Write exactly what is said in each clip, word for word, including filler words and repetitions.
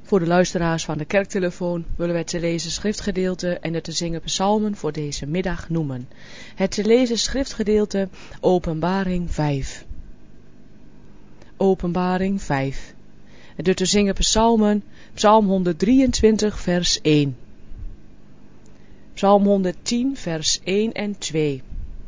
Voor de luisteraars van de kerktelefoon willen wij het te lezen schriftgedeelte en de te zingen psalmen voor deze middag noemen. Het te lezen schriftgedeelte Openbaring vijf. Openbaring vijf. De te zingen psalmen, psalm honderddrieëntwintig vers één. Psalm honderdtien vers één en twee.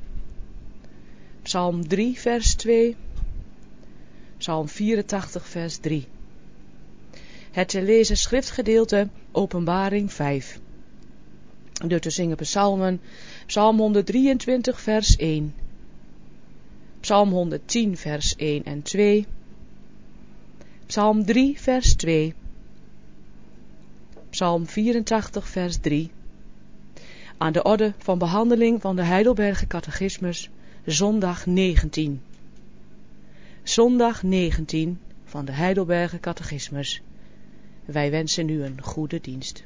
Psalm drie vers twee. Psalm vierentachtig vers drie. Het te lezen schriftgedeelte Openbaring vijf. De te zingen psalmen, psalm honderddrieëntwintig vers één. Psalm honderdtien vers één en twee. Psalm drie vers twee. Psalm vierentachtig vers drie. Aan de orde van behandeling van de Heidelberger Catechismus, zondag negentien. Zondag negentien van de Heidelberger Catechismus. Wij wensen u een goede dienst.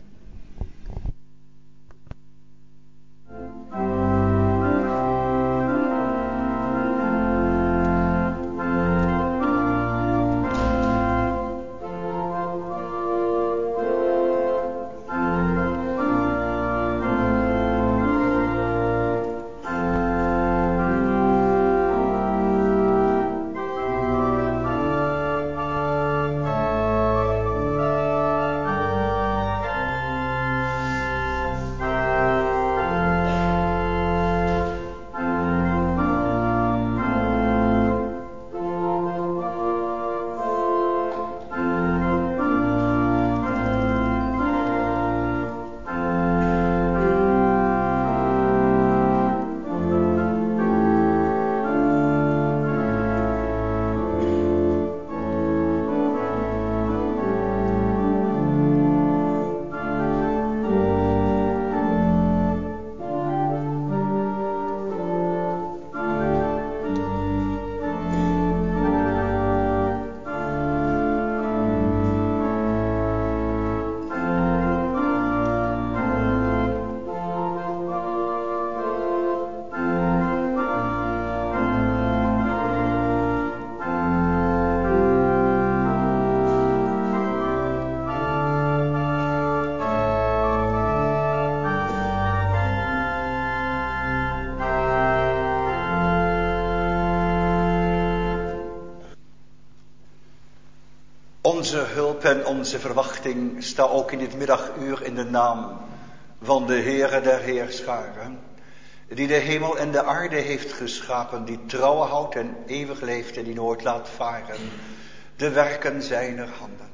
Onze hulp en onze verwachting sta ook in dit middaguur in de naam van de Heere der Heerscharen, die de hemel en de aarde heeft geschapen, die trouw houdt en eeuwig leeft en die nooit laat varen de werken zijner handen.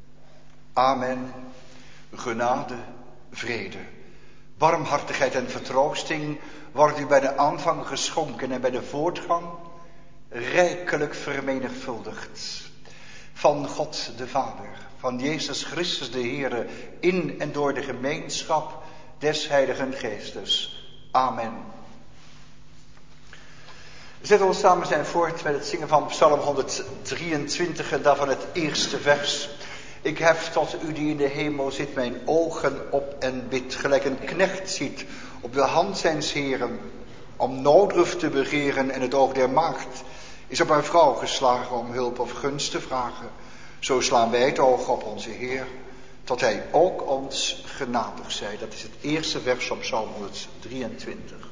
Amen. Genade, vrede, barmhartigheid en vertroosting wordt u bij de aanvang geschonken en bij de voortgang rijkelijk vermenigvuldigd. Van God de Vader, van Jezus Christus de Heere, in en door de gemeenschap des Heiligen Geestes. Amen. We zetten ons samen zijn voort met het zingen van Psalm honderddrieëntwintig en daarvan het eerste vers. Ik hef tot u die in de hemel zit mijn ogen op en bid, gelijk een knecht ziet op de hand zijns Heeren, om noodruf te begeren en het oog der maagd is op een vrouw geslagen om hulp of gunst te vragen. Zo slaan wij het oog op onze Heer, tot hij ook ons genadig zij. Dat is het eerste vers op Psalm honderddrieëntwintig.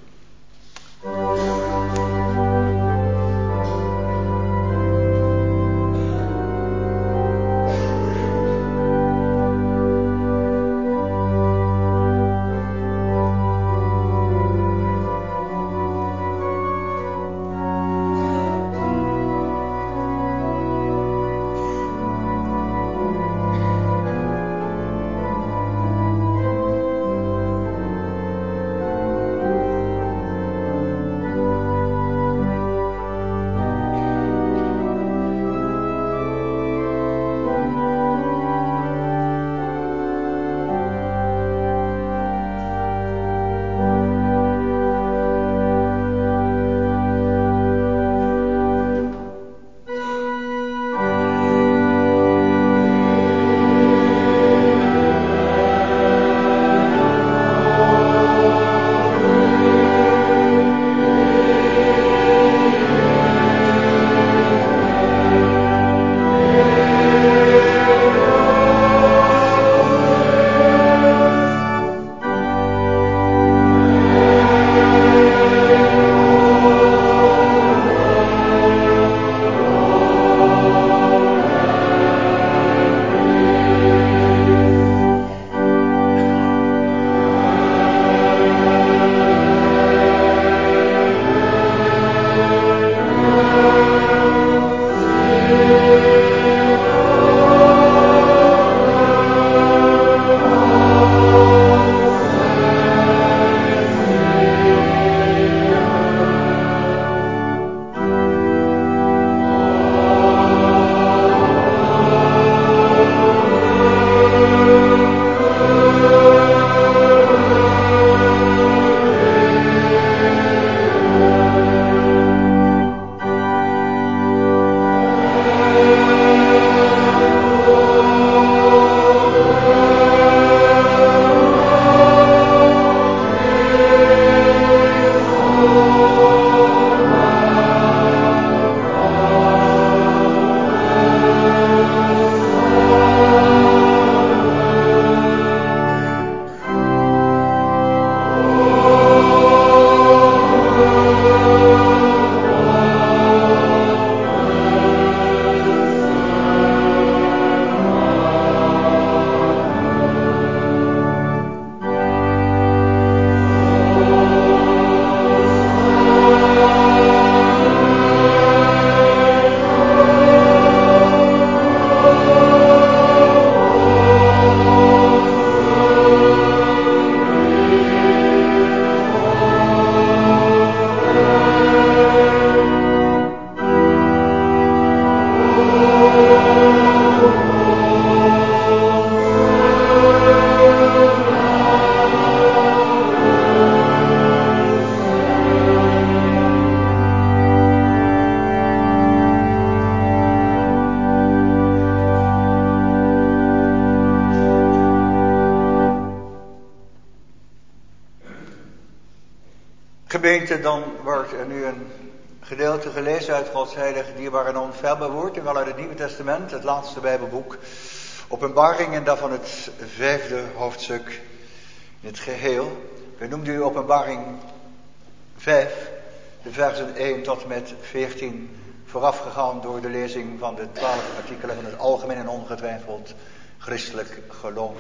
gemeente, dan wordt er nu een gedeelte gelezen uit Gods heilige, dierbare en onfeilbaar woord, en wel uit het Nieuwe Testament, het laatste Bijbelboek, Openbaring, en daarvan het vijfde hoofdstuk in het geheel. We noemden u Openbaring vijf, de versen één tot met veertien, voorafgegaan door de lezing van de twaalf artikelen van het algemeen en ongetwijfeld christelijk geloof.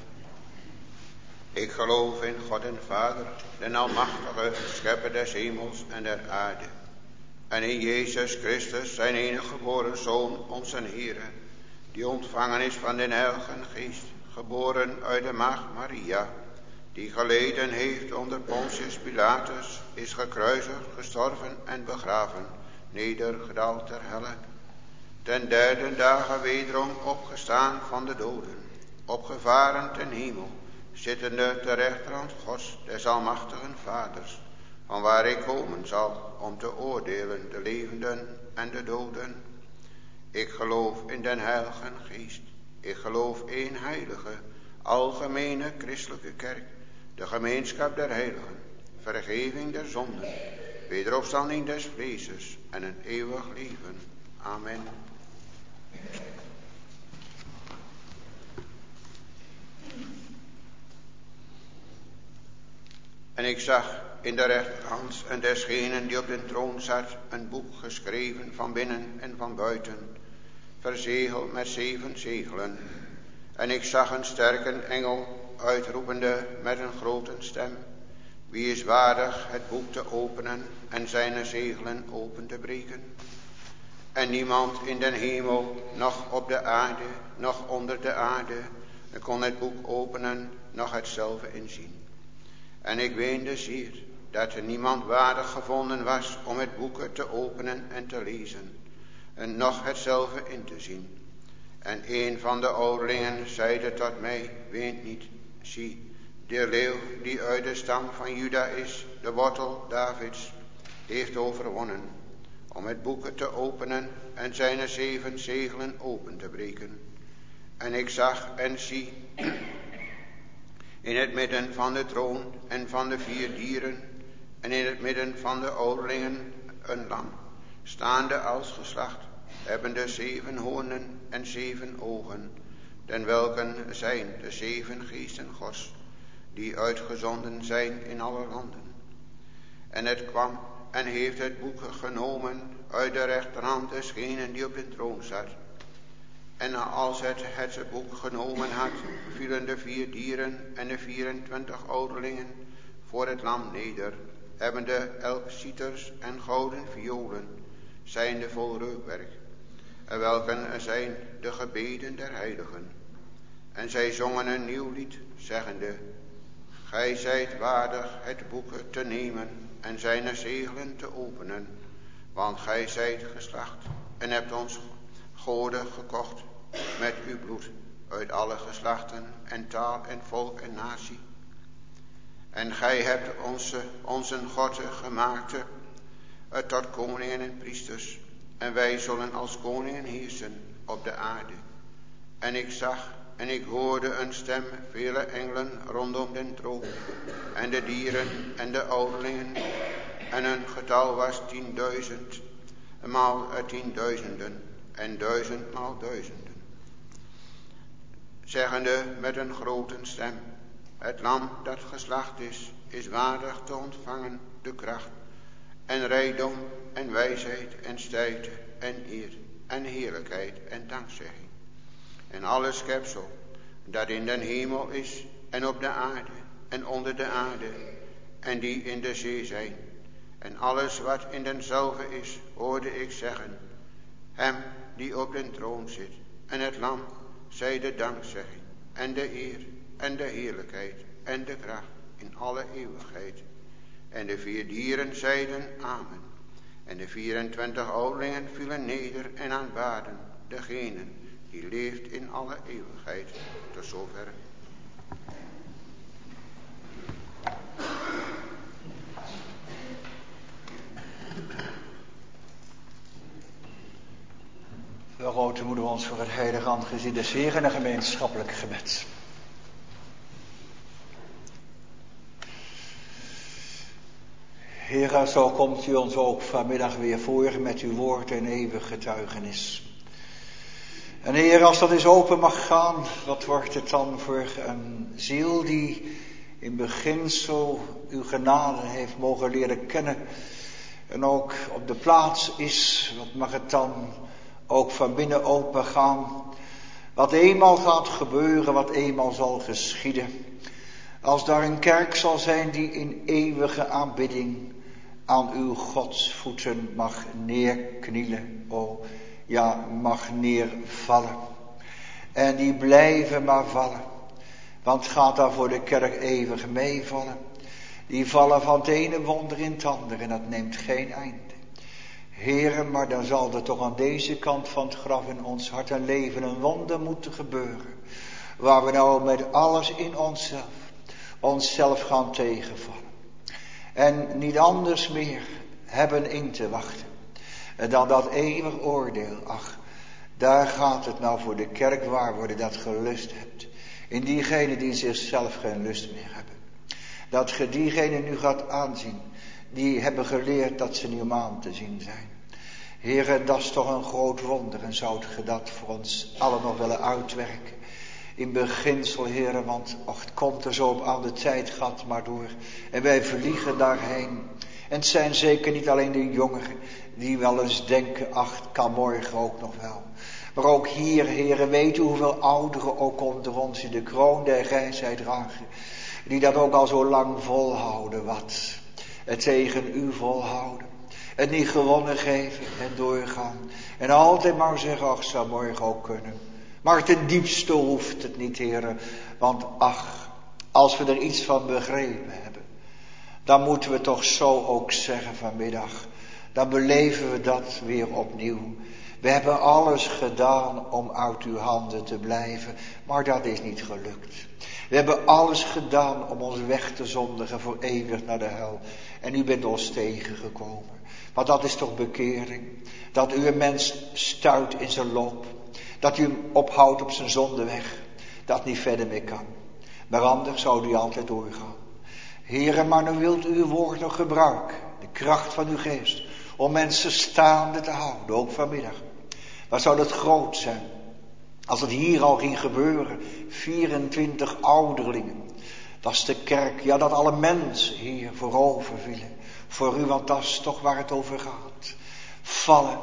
Ik geloof in God en Vader, de almachtige schepper des hemels en der aarde. En in Jezus Christus, zijn enige geboren Zoon, onze Heere, die ontvangen is van den Heilige Geest, geboren uit de maagd Maria, die geleden heeft onder Pontius Pilatus, is gekruisigd, gestorven en begraven, nedergedaald ter helle. Ten derde dagen wederom opgestaan van de doden, opgevaren ten hemel, zittende ter rechterhand Gods, des almachtigen Vaders, van waar ik komen zal om te oordelen de levenden en de doden. Ik geloof in den Heilige Geest. Ik geloof één heilige, algemene christelijke kerk, de gemeenschap der heiligen, vergeving der zonden, wederopstanding des vleeses en een eeuwig leven. Amen. En ik zag in de rechterhand en desgenen die op de troon zat een boek geschreven van binnen en van buiten, verzegeld met zeven zegelen. En ik zag een sterke engel uitroepende met een grote stem: wie is waardig het boek te openen en zijn zegelen open te breken? En niemand in den hemel, noch op de aarde, noch onder de aarde, kon het boek openen, noch hetzelfde inzien. En ik weende zeer, dat er niemand waardig gevonden was om het boek te openen en te lezen, en noch hetzelfde in te zien. En een van de ouderlingen zeide tot mij: ween niet, zie, de leeuw die uit de stam van Juda is, de wortel Davids, heeft overwonnen, om het boek te openen en zijn zeven zegelen open te breken. En ik zag en zie, in het midden van de troon en van de vier dieren, en in het midden van de ouderlingen een lam, staande als geslacht, hebbende zeven hoornen en zeven ogen, den welken zijn de zeven geesten Gods, die uitgezonden zijn in alle landen. En het kwam en heeft het boek genomen uit de rechterhand desgenen die op de troon zat. En als het het boek genomen had, vielen de vier dieren en de vierentwintig ouderlingen voor het lam neder, hebbende elk citers en gouden violen, zijnde vol reukwerk, en welken zijn de gebeden der heiligen. En zij zongen een nieuw lied, zeggende: gij zijt waardig het boek te nemen en zijn zegelen te openen, want gij zijt geslacht en hebt ons goden gekocht met uw bloed uit alle geslachten en taal en volk en natie. En gij hebt onze, onze God gemaakt tot koningen en priesters, en wij zullen als koningen heersen op de aarde. En ik zag en ik hoorde een stem, vele engelen rondom den troon, en de dieren en de ouderlingen, en hun getal was tienduizend, maal tienduizenden, en duizend maal duizenden, zeggende met een grote stem: het lam dat geslacht is, is waardig te ontvangen de kracht en rijkdom en wijsheid en sterkte en eer en heerlijkheid en dankzegging. En alle schepsel dat in den hemel is en op de aarde en onder de aarde en die in de zee zijn, en alles wat in denzelve is, hoorde ik zeggen: hem die op den troon zit en het lam, zij de dankzegging en de eer en de heerlijkheid en de kracht in alle eeuwigheid. En de vier dieren zeiden amen. En de vierentwintig ouderlingen vielen neder en aanbaden degene die leeft in alle eeuwigheid. Tot zover. Vergroten moeder ons voor het heilige aangezicht des Heeren en gemeenschappelijk gebed. Heer, zo komt u ons ook vanmiddag weer voor met uw woord en eeuwig getuigenis. En Heer, als dat eens open mag gaan, wat wordt het dan voor een ziel die in beginsel uw genade heeft mogen leren kennen en ook op de plaats is, wat mag het dan ook van binnen open gaan, wat eenmaal gaat gebeuren, wat eenmaal zal geschieden. Als daar een kerk zal zijn die in eeuwige aanbidding aan uw godsvoeten mag neerknielen, oh ja, mag neervallen. En die blijven maar vallen, want gaat daar voor de kerk eeuwig meevallen. Die vallen van het ene wonder in het andere en dat neemt geen einde. Heere, maar dan zal er toch aan deze kant van het graf in ons hart en leven een wonder moeten gebeuren. Waar we nou met alles in onszelf, onszelf gaan tegenvallen. En niet anders meer hebben in te wachten dan dat eeuwig oordeel. Ach, daar gaat het nou voor de kerk waar worden dat gelust hebt. In diegenen die zichzelf geen lust meer hebben. Dat ge diegenen nu gaat aanzien. Die hebben geleerd dat ze niet om aan te zien zijn. Heere, dat is toch een groot wonder. En zou ge dat voor ons allen nog willen uitwerken. In beginsel, Heere, want och, het komt er zo op aan, de tijd gaat maar door. En wij vliegen daarheen. En het zijn zeker niet alleen de jongeren die wel eens denken, ach, het kan morgen ook nog wel. Maar ook hier, Heere, weet u hoeveel ouderen ook onder ons in de kroon der grijsheid dragen. Die dat ook al zo lang volhouden, wat. Het tegen u volhouden. Het niet gewonnen geven en doorgaan. En altijd maar zeggen, ach, zou morgen ook kunnen. Maar ten diepste hoeft het niet, Heere. Want ach, als we er iets van begrepen hebben, dan moeten we toch zo ook zeggen vanmiddag. Dan beleven we dat weer opnieuw. We hebben alles gedaan om uit uw handen te blijven, maar dat is niet gelukt. We hebben alles gedaan om ons weg te zondigen voor eeuwig naar de hel. En u bent ons tegengekomen. Maar dat is toch bekering. Dat u een mens stuit in zijn loop. Dat u hem ophoudt op zijn zondeweg. Dat niet verder meer kan. Maar anders zou u altijd doorgaan. Heere, maar nu wilt u uw woord nog gebruiken. De kracht van uw geest. Om mensen staande te houden. Ook vanmiddag. Wat zou dat groot zijn. Als het hier al ging gebeuren. vierentwintig ouderlingen. Dat is de kerk. Ja, dat alle mensen hier voorover vielen. Voor u, want dat is toch waar het over gaat. Vallen.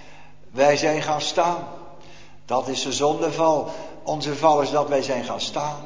Wij zijn gaan staan. Dat is de zondeval. Onze val is dat wij zijn gaan staan.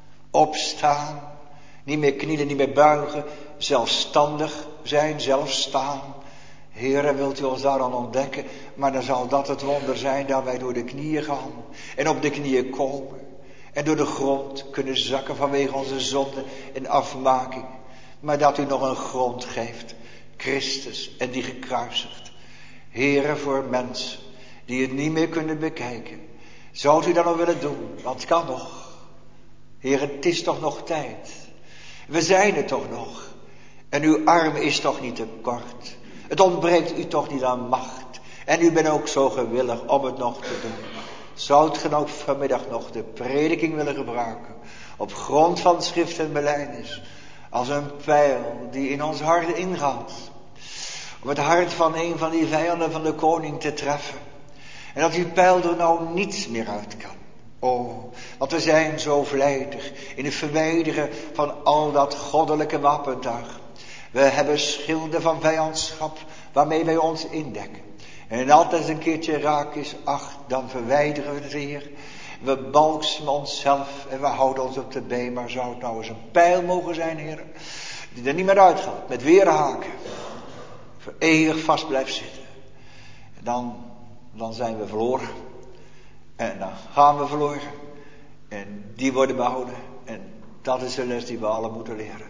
Opstaan. Niet meer knielen, niet meer buigen. Zelfstandig zijn, zelf staan. Heere, wilt u ons daar dan ontdekken? Maar dan zal dat het wonder zijn dat wij door de knieën gaan. En op de knieën komen. En door de grond kunnen zakken vanwege onze zonde en afmaking. Maar dat u nog een grond geeft. Christus en die gekruisigd. Heere, voor mensen die het niet meer kunnen bekijken. Zou u dat nog willen doen? Want het kan nog. Heere, het is toch nog tijd. We zijn er toch nog. En uw arm is toch niet te kort. Het ontbreekt u toch niet aan macht. En u bent ook zo gewillig om het nog te doen. Zou het dan ook vanmiddag nog de prediking willen gebruiken. Op grond van schrift en belijdenis. Als een pijl die in ons hart ingaat. Om het hart van een van die vijanden van de koning te treffen. En dat die pijl er nou niets meer uit kan. Oh, want we zijn zo vlijtig in het verwijderen van al dat goddelijke wapentuig. We hebben schilden van vijandschap waarmee wij ons indekken. En altijd een keertje raak is, ach, dan verwijderen we het weer. We balksemen onszelf en we houden ons op de been. Maar zou het nou eens een pijl mogen zijn, Heer, die er niet meer uitgaat, met weerhaken. Voor eeuwig vast blijft zitten. En dan, dan zijn we verloren. En dan gaan we verloren. En die worden behouden. En dat is de les die we allen moeten leren.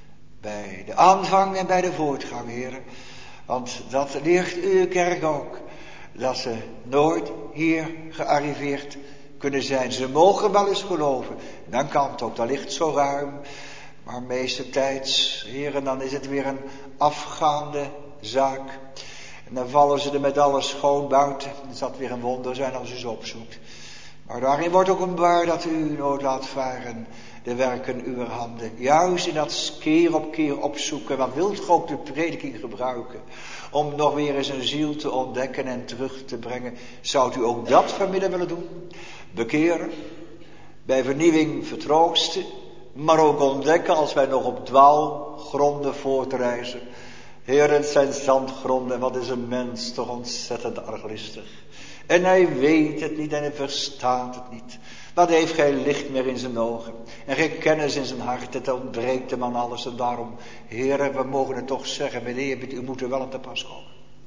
Bij de aanvang en bij de voortgang, Heer. Want dat leert uw kerk ook. Dat ze nooit hier gearriveerd kunnen zijn. Ze mogen wel eens geloven. Dan kan het ook. Dat ligt zo ruim. Maar meeste tijds, Heer, dan is het weer een afgaande zaak. En dan vallen ze er met alles schoon buiten. Dan zal het weer een wonder zijn als u ze opzoekt. Maar daarin wordt ook openbaar dat u nooit laat varen de werken uw handen. Juist in dat keer op keer opzoeken. Wat wilt u ook de prediking gebruiken? Om nog weer eens een ziel te ontdekken en terug te brengen. Zou u ook dat vanmiddag willen doen? Bekeren. Bij vernieuwing vertroosten. Maar ook ontdekken als wij nog op dwaalgronden voortreizen. Heer, het zijn zandgronden. Wat is een mens toch ontzettend arglistig. En hij weet het niet en hij verstaat het niet. Want hij heeft geen licht meer in zijn ogen. En geen kennis in zijn hart. Het ontbreekt hem aan alles. En daarom, Heer, we mogen het toch zeggen. Meneer, u moet er wel aan te pas komen.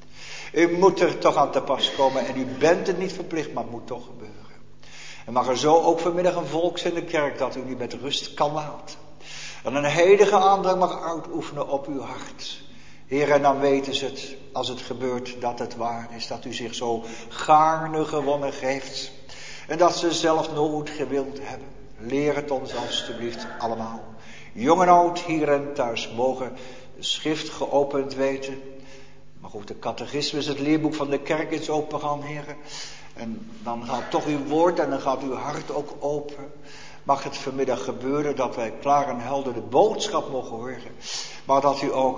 U moet er toch aan te pas komen. En u bent het niet verplicht, maar het moet toch gebeuren. En mag er zo ook vanmiddag een volk zijn in de kerk dat u niet met rust kan laten. En een heilige aandrang mag uitoefenen op uw hart. Heer, en dan weten ze het, als het gebeurt, dat het waar is. Dat u zich zo gaarne gewonnen geeft. En dat ze zelf nooit gewild hebben. Leer het ons alstublieft allemaal. Jong en oud, hier en thuis, mogen de schrift geopend weten. Maar goed, de catechismus, het leerboek van de kerk is open gaan, heren. En dan gaat toch uw woord en dan gaat uw hart ook open. Mag het vanmiddag gebeuren dat wij klaar en helder de boodschap mogen horen. Maar dat u ook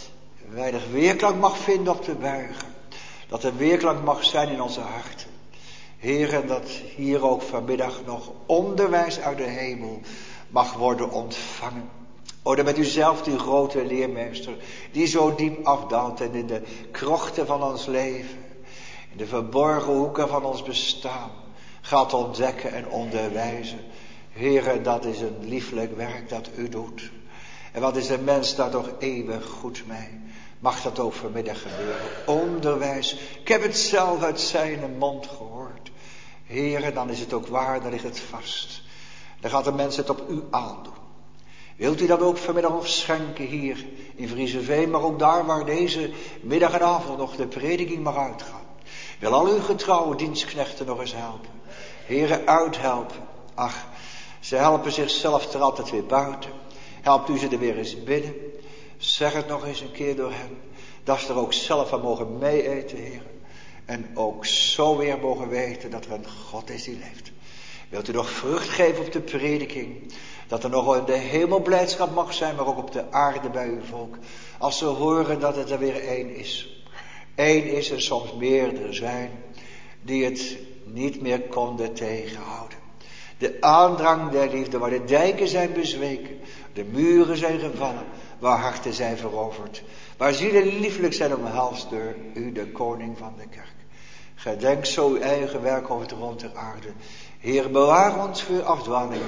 weinig weerklank mag vinden op te buigen. Dat er weerklank mag zijn in onze harten. Heer, en dat hier ook vanmiddag nog onderwijs uit de hemel mag worden ontvangen. O, dan bent u zelf die grote leermeester, die zo diep afdaalt en in de krochten van ons leven, in de verborgen hoeken van ons bestaan, gaat ontdekken en onderwijzen. Heer, dat is een lieflijk werk dat u doet. En wat is een mens daar toch eeuwig goed mee? Mag dat ook vanmiddag gebeuren? Onderwijs. Ik heb het zelf uit zijn mond gehoord. Heren, dan is het ook waar, dan ligt het vast. Dan gaat de mens het op u aandoen. Wilt u dat ook vanmiddag nog schenken hier in Vriezenveen, maar ook daar waar deze middag en avond nog de prediking mag uitgaan. Wil al uw getrouwe dienstknechten nog eens helpen. Heren, uithelpen. Ach, ze helpen zichzelf er altijd weer buiten. Helpt u ze er weer eens binnen. Zeg het nog eens een keer door hen. Dat ze er ook zelf van mogen mee-eten, heren. En ook zo weer mogen weten dat er een God is die leeft. Wilt u nog vrucht geven op de prediking. Dat er nog in de hemel blijdschap mag zijn, maar ook op de aarde bij uw volk. Als ze horen dat het er weer één is. Eén is en soms meerdere zijn. Die het niet meer konden tegenhouden. De aandrang der liefde, waar de dijken zijn bezweken. De muren zijn gevallen. Waar harten zijn veroverd. Waar zielen lieflijk zijn omhelst door u, de koning van de kerk. Gedenk zo uw eigen werk over het rond der aarde. Heer, bewaar ons voor afdwaling.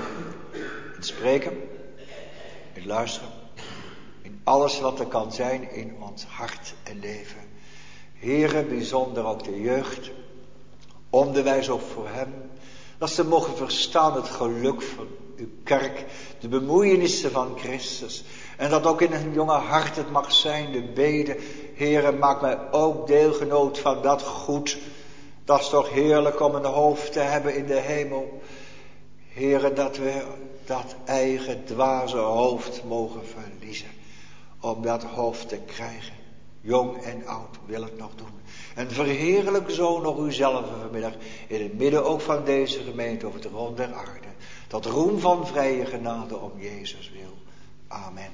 In spreken, in luisteren, in alles wat er kan zijn in ons hart en leven. Heere, bijzonder ook de jeugd. Onderwijs ook voor hem. Dat ze mogen verstaan het geluk van uw kerk. De bemoeienissen van Christus. En dat ook in hun jonge hart het mag zijn, de bede. Heere, maak mij ook deelgenoot van dat goed. Dat is toch heerlijk om een hoofd te hebben in de hemel. Heere, dat we dat eigen dwaze hoofd mogen verliezen. Om dat hoofd te krijgen. Jong en oud wil het nog doen. En verheerlijk zo nog uzelf vanmiddag. In het midden ook van deze gemeente over het rond der aarde. Tot roem van vrije genade om Jezus wil. Amen.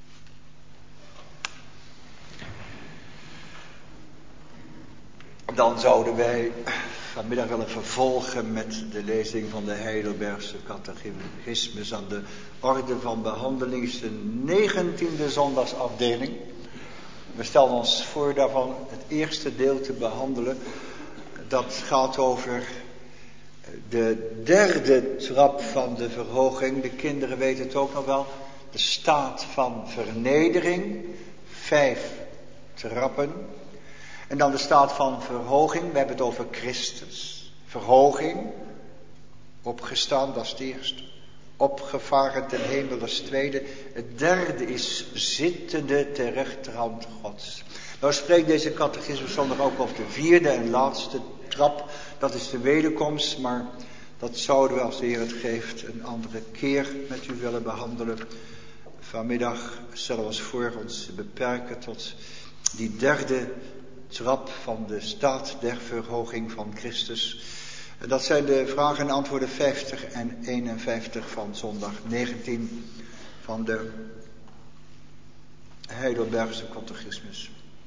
Dan zouden wij vanmiddag willen vervolgen met de lezing van de Heidelbergse catechismus aan de orde van behandeling, de negentiende zondagsafdeling. We stellen ons voor daarvan het eerste deel te behandelen. Dat gaat over de derde trap van de verhoging. De kinderen weten het ook nog wel. De staat van vernedering. Vijf trappen. En dan de staat van verhoging. We hebben het over Christus. Verhoging. Opgestaan, dat is het eerste. Opgevaren ten hemel, dat is het tweede. Het derde is zittende ter rechterhand Gods. Nou spreekt deze catechismus zondag ook over de vierde en laatste trap. Dat is de wederkomst, maar dat zouden we als de Heer het geeft een andere keer met u willen behandelen. Vanmiddag stellen we ons voor ons te beperken tot die derde trap van de staat der verhoging van Christus. Dat zijn de vragen en antwoorden vijftig en eenenvijftig van zondag negentien van de Heidelbergse catechismus.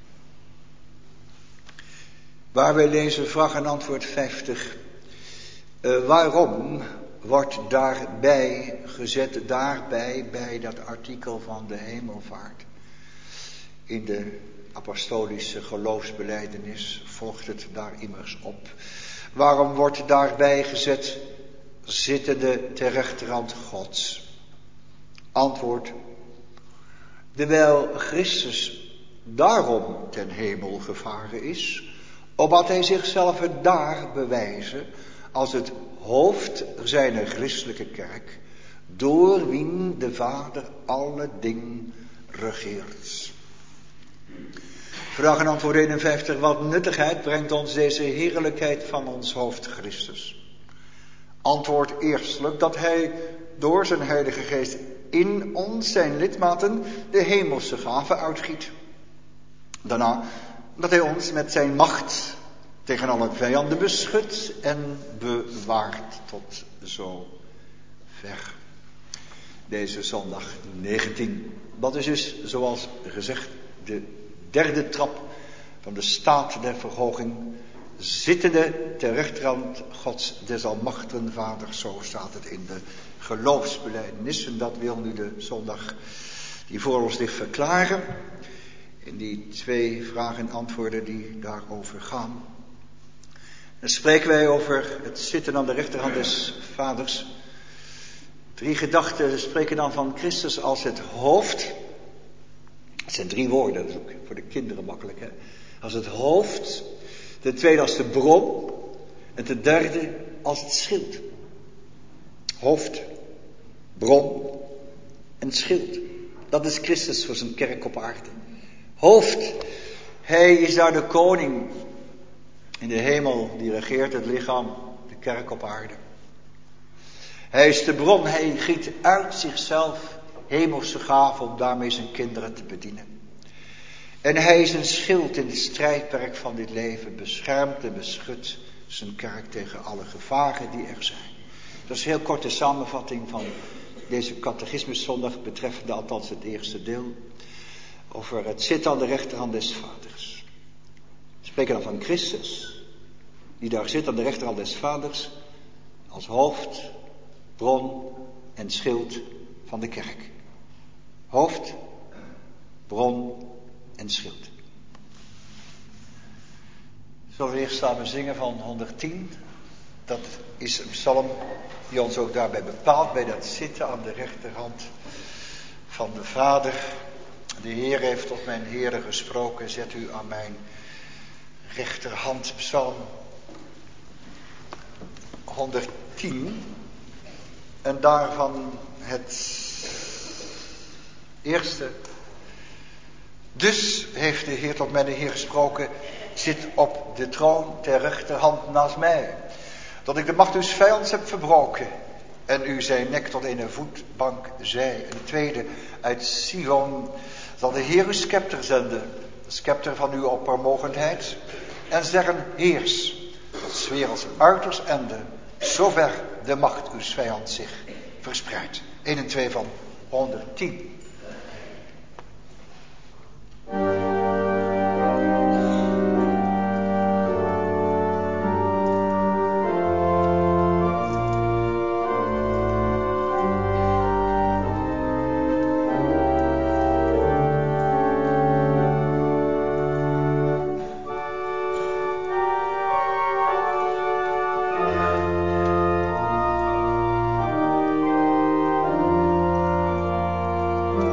Waar wij lezen vraag en antwoord vijftig. Uh, waarom wordt daarbij gezet, daarbij, bij dat artikel van de hemelvaart? In de apostolische geloofsbelijdenis volgt het daar immers op. Waarom wordt daarbij gezet, zittende ter rechterhand Gods? Antwoord: dewijl Christus daarom ten hemel gevaren is, opdat hij zichzelf daar bewijzen als het hoofd zijner christelijke kerk, door wien de Vader alle dingen regeert. Vraag en antwoord eenenvijftig. Wat nuttigheid brengt ons deze heerlijkheid van ons hoofd Christus? Antwoord eerstelijk dat hij door zijn Heilige Geest in ons, zijn lidmaten, de hemelse gaven uitgiet. Daarna dat hij ons met zijn macht tegen alle vijanden beschut en bewaart tot zo ver. Deze zondag negentien. Dat is dus, zoals gezegd, de derde trap van de staat der verhoging, zittende ter rechterhand Gods des almachtigen Vaders. Zo staat het in de geloofsbelijdenis. En dat wil nu de zondag die voor ons ligt verklaren. In die twee vragen en antwoorden die daarover gaan. Dan spreken wij over het zitten aan de rechterhand des Vaders. Drie gedachten spreken dan van Christus als het hoofd. Het zijn drie woorden, dat is ook voor de kinderen makkelijk. Hè? Als het hoofd. Ten tweede als de bron. En ten derde als het schild. Hoofd, bron en schild. Dat is Christus voor zijn kerk op aarde. Hoofd. Hij is daar de koning in de hemel, die regeert het lichaam, de kerk op aarde. Hij is de bron, hij giet uit zichzelf hemelse gaven om daarmee zijn kinderen te bedienen. En hij is een schild in het strijdperk van dit leven, beschermt en beschut zijn kerk tegen alle gevaren die er zijn. Dat is een heel korte samenvatting van deze catechismuszondag betreffende althans het eerste deel. Over het zitten aan de rechterhand des Vaders. We spreken dan van Christus, die daar zit aan de rechterhand des Vaders, als hoofd, bron en schild van de kerk. Hoofd, bron en schild. Zullen we eerst samen zingen van honderdtien? Dat is een psalm die ons ook daarbij bepaalt, bij dat zitten aan de rechterhand van de Vader. De Heer heeft tot mijn Heere gesproken, zet u aan mijn rechterhand. Psalm honderdtien. En daarvan het eerste. Dus heeft de Heer tot mijn Heer gesproken, zit op de troon ter rechterhand naast mij. Dat ik de macht uws vijands heb verbroken. En u zijn nek tot een voetbank zij. Een tweede uit Sion zal de Heer uw scepter zenden. De scepter van uw oppermogendheid. En zeggen, heers. Tot 's werelds uiterst ende. Zover de macht uws vijands zich verspreidt. een en twee van honderdtien. Thank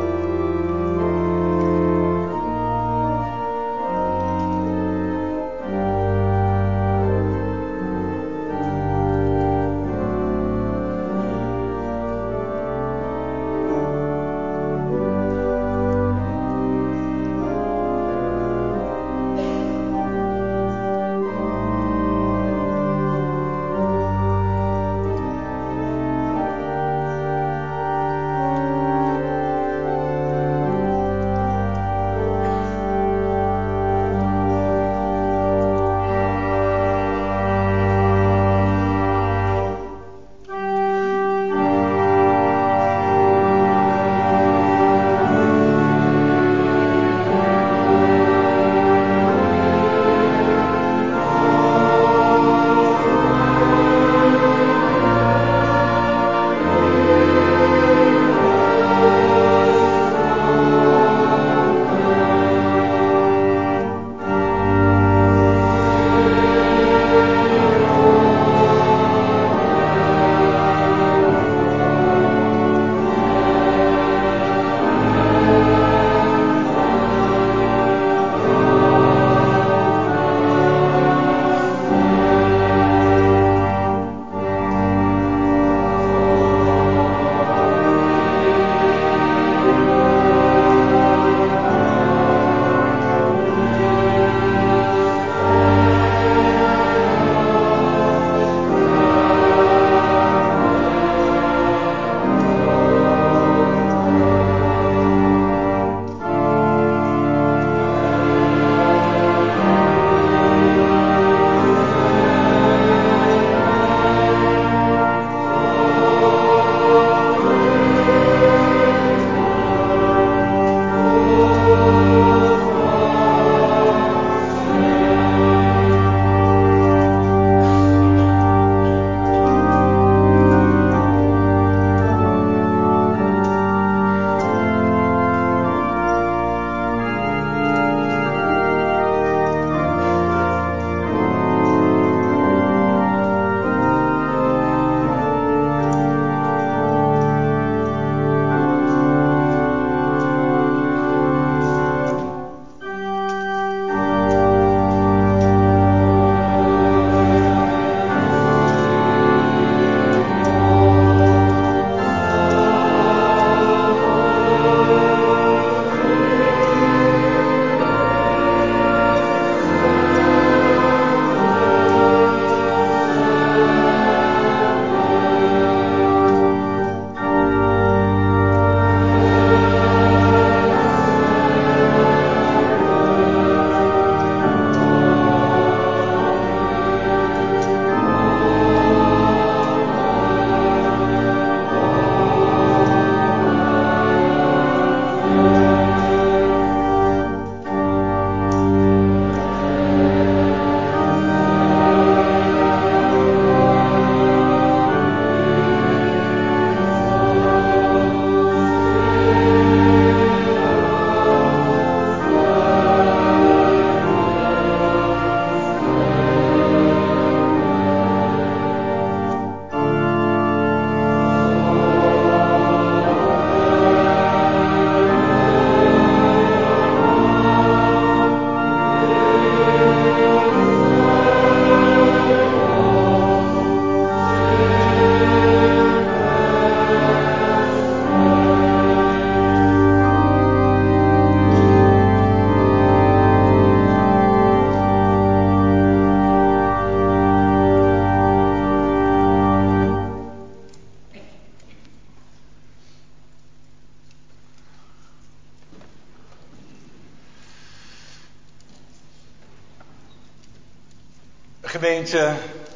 Gemeente,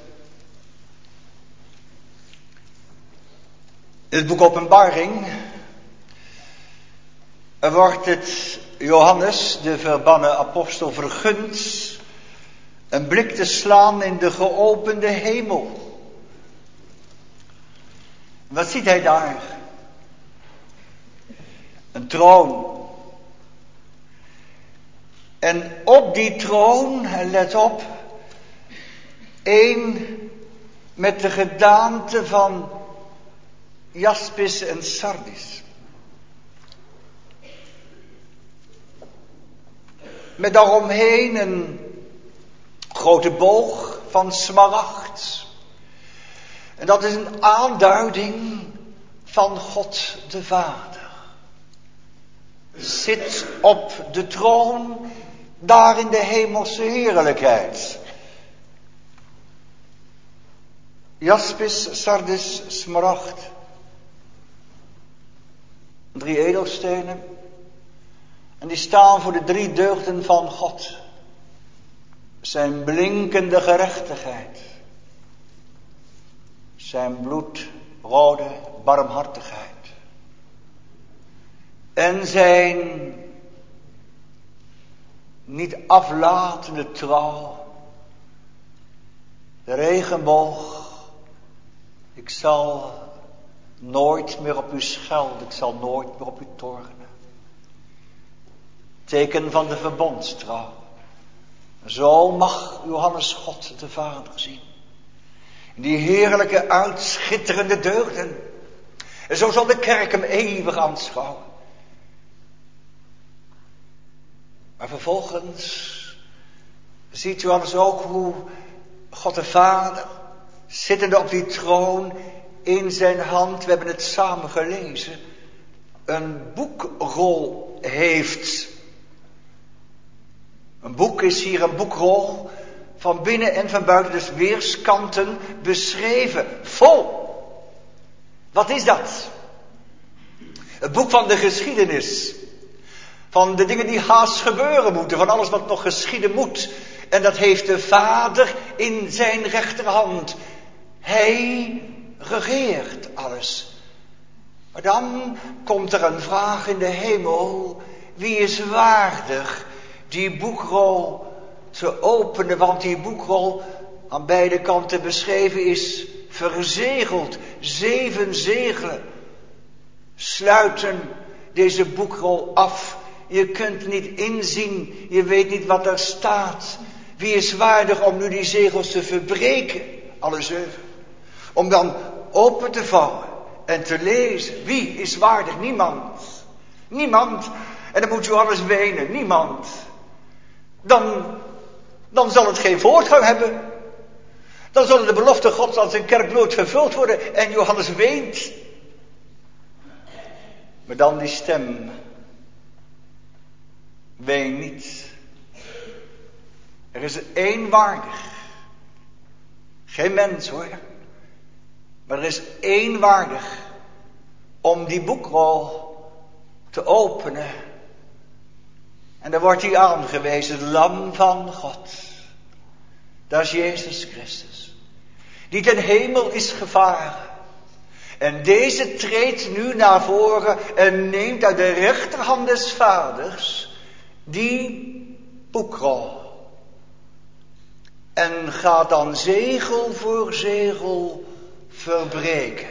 in het boek Openbaring wordt het Johannes, de verbannen apostel, vergund een blik te slaan in de geopende hemel. Wat ziet hij daar? Een troon. En op die troon, let op, één met de gedaante van jaspis en sardis. Met daaromheen een grote boog van smaragd. En dat is een aanduiding van God de Vader. Zit op de troon, daar in de hemelse heerlijkheid. Jaspis, sardis, smaragd. Drie edelstenen. En die staan voor de drie deugden van God. Zijn blinkende gerechtigheid. Zijn bloedrode barmhartigheid. En zijn niet aflatende trouw. De regenboog. Ik zal nooit meer op u schelden. Ik zal nooit meer op u tornen. Teken van de verbondstrouw. Zo mag Johannes God de Vader zien. Die heerlijke uitschitterende deugden. En zo zal de kerk hem eeuwig aanschouwen. Maar vervolgens ziet Johannes ook hoe God de Vader, zittende op die troon, in zijn hand, we hebben het samen gelezen, een boekrol heeft. Een boek is hier een boekrol, van binnen en van buiten, dus weerskanten beschreven, vol. Wat is dat? Het boek van de geschiedenis. Van de dingen die haast gebeuren moeten, van alles wat nog geschieden moet. En dat heeft de Vader in zijn rechterhand. Hij regeert alles. Maar dan komt er een vraag in de hemel. Wie is waardig die boekrol te openen? Want die boekrol aan beide kanten beschreven is verzegeld. Zeven zegelen sluiten deze boekrol af. Je kunt niet inzien, je weet niet wat er staat. Wie is waardig om nu die zegels te verbreken? Alle zeven. Om dan open te vouwen en te lezen. Wie is waardig? Niemand. Niemand. En dan moet Johannes wenen. Niemand. Dan, dan zal het geen voortgang hebben. Dan zullen de beloften Gods aan zijn kerk nooit vervuld worden. En Johannes weent. Maar dan die stem. Ween niet. Er is er één waardig. Geen mens hoor. Maar er is één waardig. Om die boekrol te openen. En dan wordt hij aangewezen. Het lam van God. Dat is Jezus Christus. Die ten hemel is gevaren. En deze treedt nu naar voren. En neemt uit de rechterhand des Vaders. Die boekrol. En gaat dan zegel voor zegel verbreken.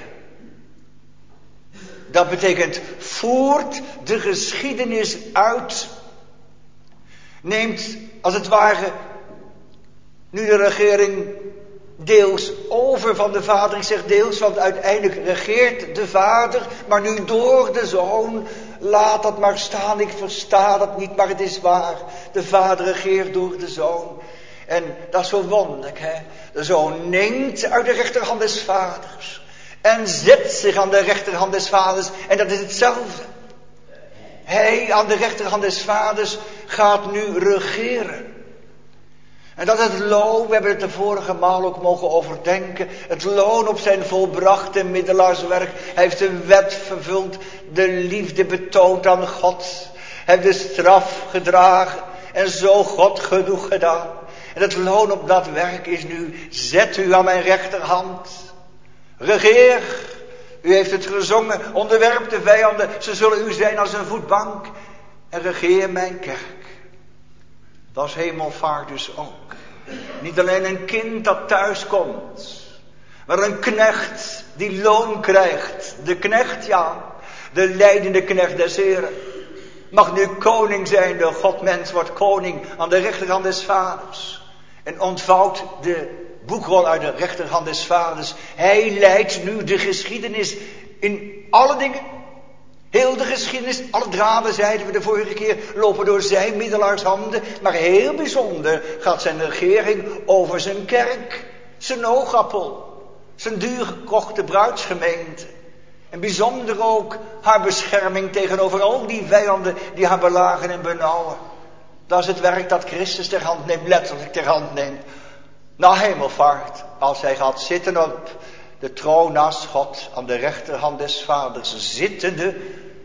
Dat betekent voert de geschiedenis uit. Neemt als het ware nu de regering deels over van de Vader. Ik zeg deels, want uiteindelijk regeert de Vader. Maar nu door de Zoon. Laat dat maar staan, ik versta dat niet, maar het is waar. De Vader regeert door de Zoon. En dat is zo wonderlijk, hè. De Zoon neemt uit de rechterhand des Vaders. En zet zich aan de rechterhand des Vaders. En dat is hetzelfde. Hij aan de rechterhand des Vaders gaat nu regeren. En dat is het loon, we hebben het de vorige maal ook mogen overdenken. Het loon op zijn volbrachte middelaarswerk. Hij heeft de wet vervuld, de liefde betoond aan God. Hij heeft de straf gedragen en zo God genoeg gedaan. En het loon op dat werk is nu, zet u aan mijn rechterhand. Regeer, u heeft het gezongen, onderwerp de vijanden, ze zullen u zijn als een voetbank. En regeer mijn kerk. Dat is hemelvaart dus ook. Niet alleen een kind dat thuis komt, maar een knecht die loon krijgt. De knecht, ja, de leidende knecht des Heren. Mag nu koning zijn, de Godmens wordt koning aan de rechterhand des vaders. En ontvouwt de boekrol uit de rechterhand des vaders. Hij leidt nu de geschiedenis in alle dingen. Heel de geschiedenis, alle draden, zeiden we de vorige keer, lopen door zijn middelaarshanden. Maar heel bijzonder gaat zijn regering over zijn kerk. Zijn oogappel. Zijn duurgekochte bruidsgemeente. En bijzonder ook haar bescherming tegenover al die vijanden die haar belagen en benauwen. Dat is het werk dat Christus ter hand neemt, letterlijk ter hand neemt. Na hemelvaart, als hij gaat zitten op de troon naast God, aan de rechterhand des vaders, zittende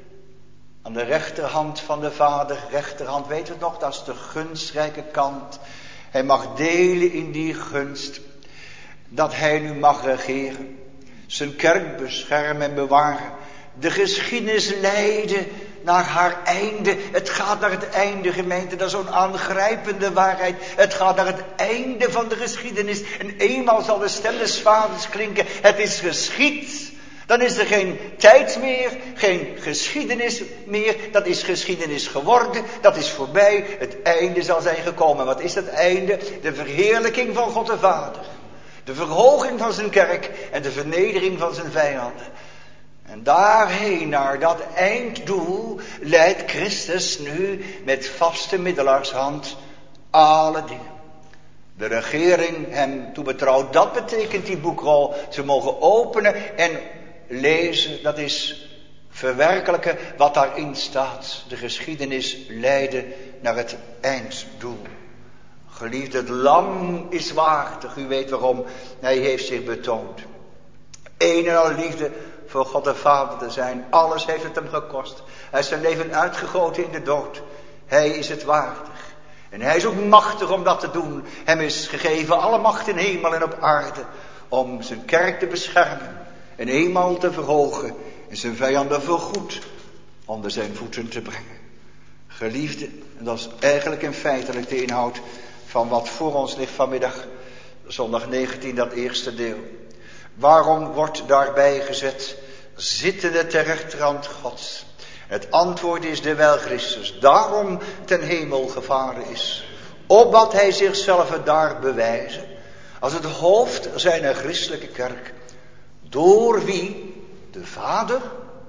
aan de rechterhand van de Vader, rechterhand, weet u het nog, dat is de gunstrijke kant. Hij mag delen in die gunst, dat hij nu mag regeren, zijn kerk beschermen en bewaren, de geschiedenis leiden naar haar einde. Het gaat naar het einde, gemeente, dat is zo'n aangrijpende waarheid. Het gaat naar het einde van de geschiedenis en eenmaal zal de stem des vaders klinken, het is geschied. Dan is er geen tijd meer, geen geschiedenis meer. Dat is geschiedenis geworden, dat is voorbij. Het einde zal zijn gekomen. Wat is het einde? De verheerlijking van God de Vader. De verhoging van zijn kerk en de vernedering van zijn vijanden. En daarheen, naar dat einddoel, leidt Christus nu met vaste middelaarshand alle dingen. De regering hem toebetrouwt, dat betekent die boekrol. Ze mogen openen en lezen, dat is verwerkelijken wat daarin staat. De geschiedenis leiden naar het einddoel. Geliefd, het lam is waardig, u weet waarom, hij heeft zich betoond. Een en al liefde voor God de Vader te zijn, alles heeft het hem gekost. Hij is zijn leven uitgegoten in de dood. Hij is het waardig. En hij is ook machtig om dat te doen. Hem is gegeven alle macht in hemel en op aarde, om zijn kerk te beschermen en eenmaal te verhogen en zijn vijanden voorgoed onder zijn voeten te brengen. Geliefde, en dat is eigenlijk en feitelijk de inhoud van wat voor ons ligt vanmiddag, zondag negentien, dat eerste deel. Waarom wordt daarbij gezet, zittende ter rechterhand Gods? Het antwoord is dewijl Christus daarom ten hemel gevaren is, opdat hij zichzelf daar bewijzen, als het hoofd zijner christelijke kerk, door wie de Vader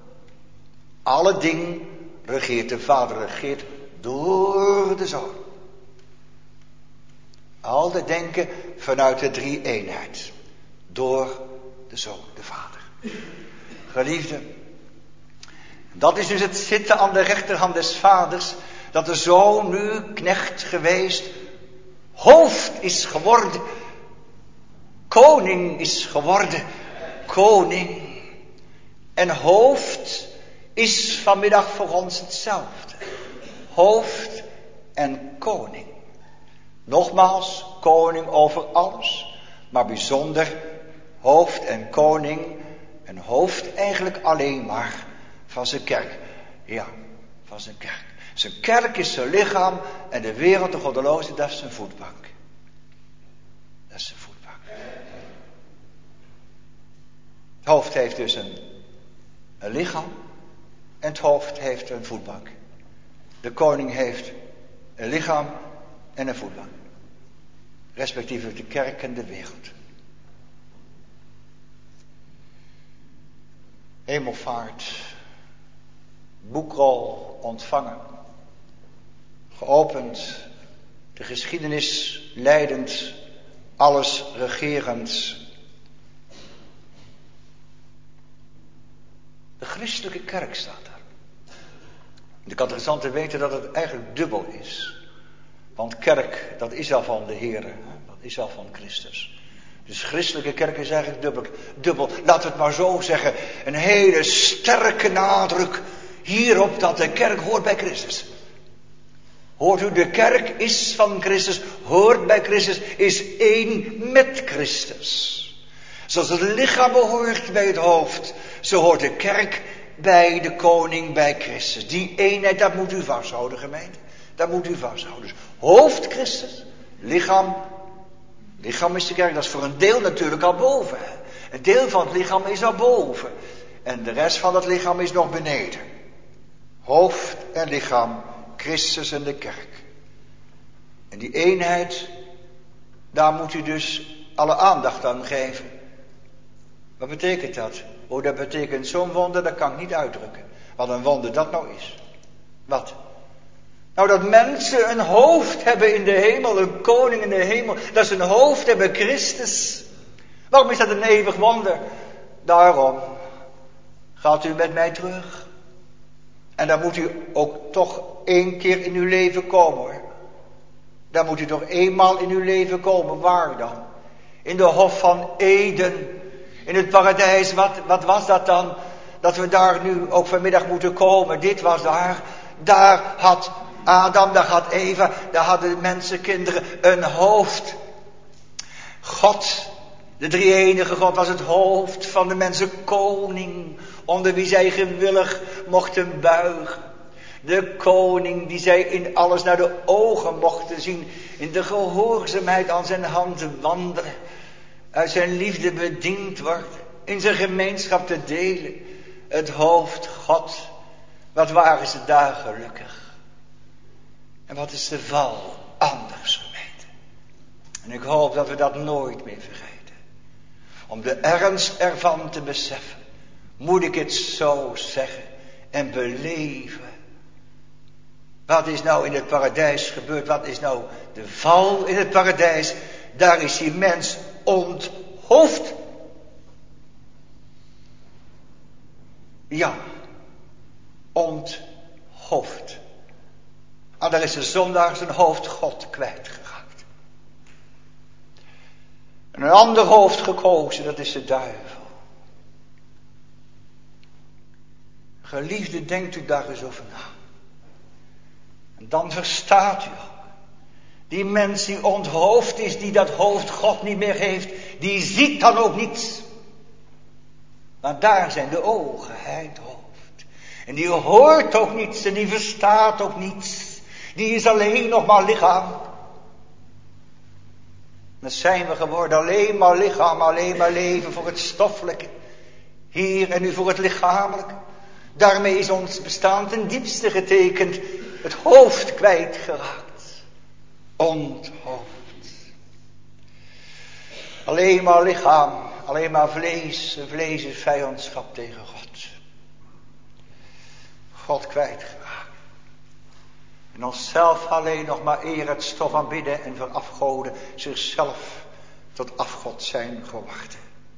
alle dingen regeert. De Vader regeert door de Zoon. Altijd denken vanuit de drie-eenheid. Door de Zoon, de Vader. Geliefde, dat is dus het zitten aan de rechterhand des Vaders, dat de Zoon nu knecht geweest, hoofd is geworden, koning is geworden, koning. En hoofd is vanmiddag voor ons hetzelfde. Hoofd en koning. Nogmaals, koning over alles, maar bijzonder hoofd en koning. En hoofd eigenlijk alleen maar van zijn kerk. Ja, van zijn kerk. Zijn kerk is zijn lichaam en de wereld, de goddeloze, dat is zijn voetbank. Dat is zijn voetbank. Het hoofd heeft dus een, een lichaam en het hoofd heeft een voetbank. De koning heeft een lichaam en een voetbank. Respectievelijk de kerk en de wereld. Hemelvaart, boekrol ontvangen, geopend, de geschiedenis leidend, alles regerend. De christelijke kerk staat daar. De catechisanten weten dat het eigenlijk dubbel is. Want kerk, dat is al van de Heer, dat is al van Christus. Dus christelijke kerk is eigenlijk dubbel, dubbel. Laten we het maar zo zeggen. Een hele sterke nadruk hierop dat de kerk hoort bij Christus. Hoort u, de kerk is van Christus, hoort bij Christus, is één met Christus. Zoals het lichaam behoort bij het hoofd, zo hoort de kerk bij de koning, bij Christus. Die eenheid, dat moet u vasthouden, gemeente. Dat moet u vasthouden. Dus hoofd Christus, lichaam, lichaam is de kerk, dat is voor een deel natuurlijk al boven. Hè? Een deel van het lichaam is al boven. En de rest van het lichaam is nog beneden. Hoofd en lichaam, Christus en de kerk. En die eenheid, daar moet u dus alle aandacht aan geven. Wat betekent dat? Oh, dat betekent zo'n wonder, dat kan ik niet uitdrukken. Wat een wonder dat nou is. Wat? Nou, dat mensen een hoofd hebben in de hemel, een koning in de hemel. Dat ze een hoofd hebben, Christus. Waarom is dat een eeuwig wonder? Daarom gaat u met mij terug. En dan moet u ook toch één keer in uw leven komen, hoor. Dan moet u toch eenmaal in uw leven komen. Waar dan? In de Hof van Eden. In het paradijs. Wat, wat was dat dan? Dat we daar nu ook vanmiddag moeten komen. Dit was daar. Daar had Adam, daar had Eva, daar hadden mensenkinderen een hoofd. God, de drie-enige God, was het hoofd van de mensen koning, onder wie zij gewillig mochten buigen. De koning die zij in alles naar de ogen mochten zien, in de gehoorzaamheid aan zijn handen wandelen, uit zijn liefde bediend worden, in zijn gemeenschap te delen. Het hoofd God, wat waren ze daar gelukkig. En wat is de val anders, gemeente. En ik hoop dat we dat nooit meer vergeten. Om de ernst ervan te beseffen, moet ik het zo zeggen en beleven. Wat is nou in het paradijs gebeurd? Wat is nou de val in het paradijs? Daar is die mens onthoofd. Ja, onthoofd. En daar is de zondaar zijn hoofd God kwijtgeraakt. En een ander hoofd gekozen, dat is de duivel. Geliefde, denkt u daar eens over na. En dan verstaat u ook. Die mens die onthoofd is, die dat hoofd God niet meer heeft, die ziet dan ook niets. Want daar zijn de ogen, hij het hoofd. En die hoort ook niets en die verstaat ook niets. Die is alleen nog maar lichaam. Dan zijn we geworden alleen maar lichaam, alleen maar leven voor het stoffelijke. Hier en nu voor het lichamelijke. Daarmee is ons bestaan ten diepste getekend. Het hoofd kwijtgeraakt. Onthoofd. Alleen maar lichaam, alleen maar vlees. En vlees is vijandschap tegen God. God kwijtgeraakt. En onszelf alleen nog maar eer het stof aanbidden en verafgoden, zichzelf tot afgod zijn geworden.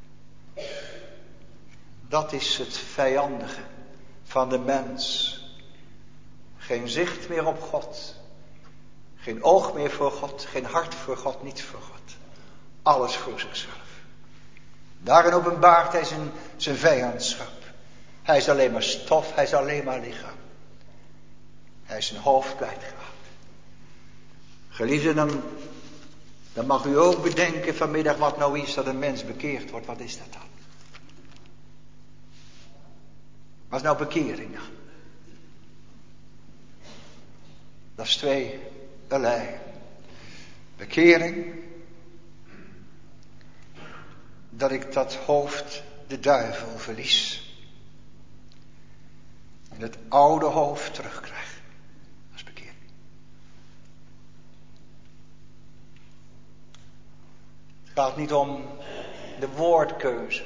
Dat is het vijandige van de mens. Geen zicht meer op God. Geen oog meer voor God. Geen hart voor God, niets voor God. Alles voor zichzelf. Daarin openbaart hij zijn, zijn vijandschap. Hij is alleen maar stof, hij is alleen maar lichaam. Hij is zijn hoofd kwijtgeraakt. Geliefden, dan, dan mag u ook bedenken vanmiddag wat nou is dat een mens bekeerd wordt. Wat is dat dan? Wat is nou bekering dan? Dat is twee allerlei. Bekering. Dat ik dat hoofd, de duivel, verlies. En het oude hoofd terugkrijg. Dat is bekering. Het gaat niet om de woordkeuze.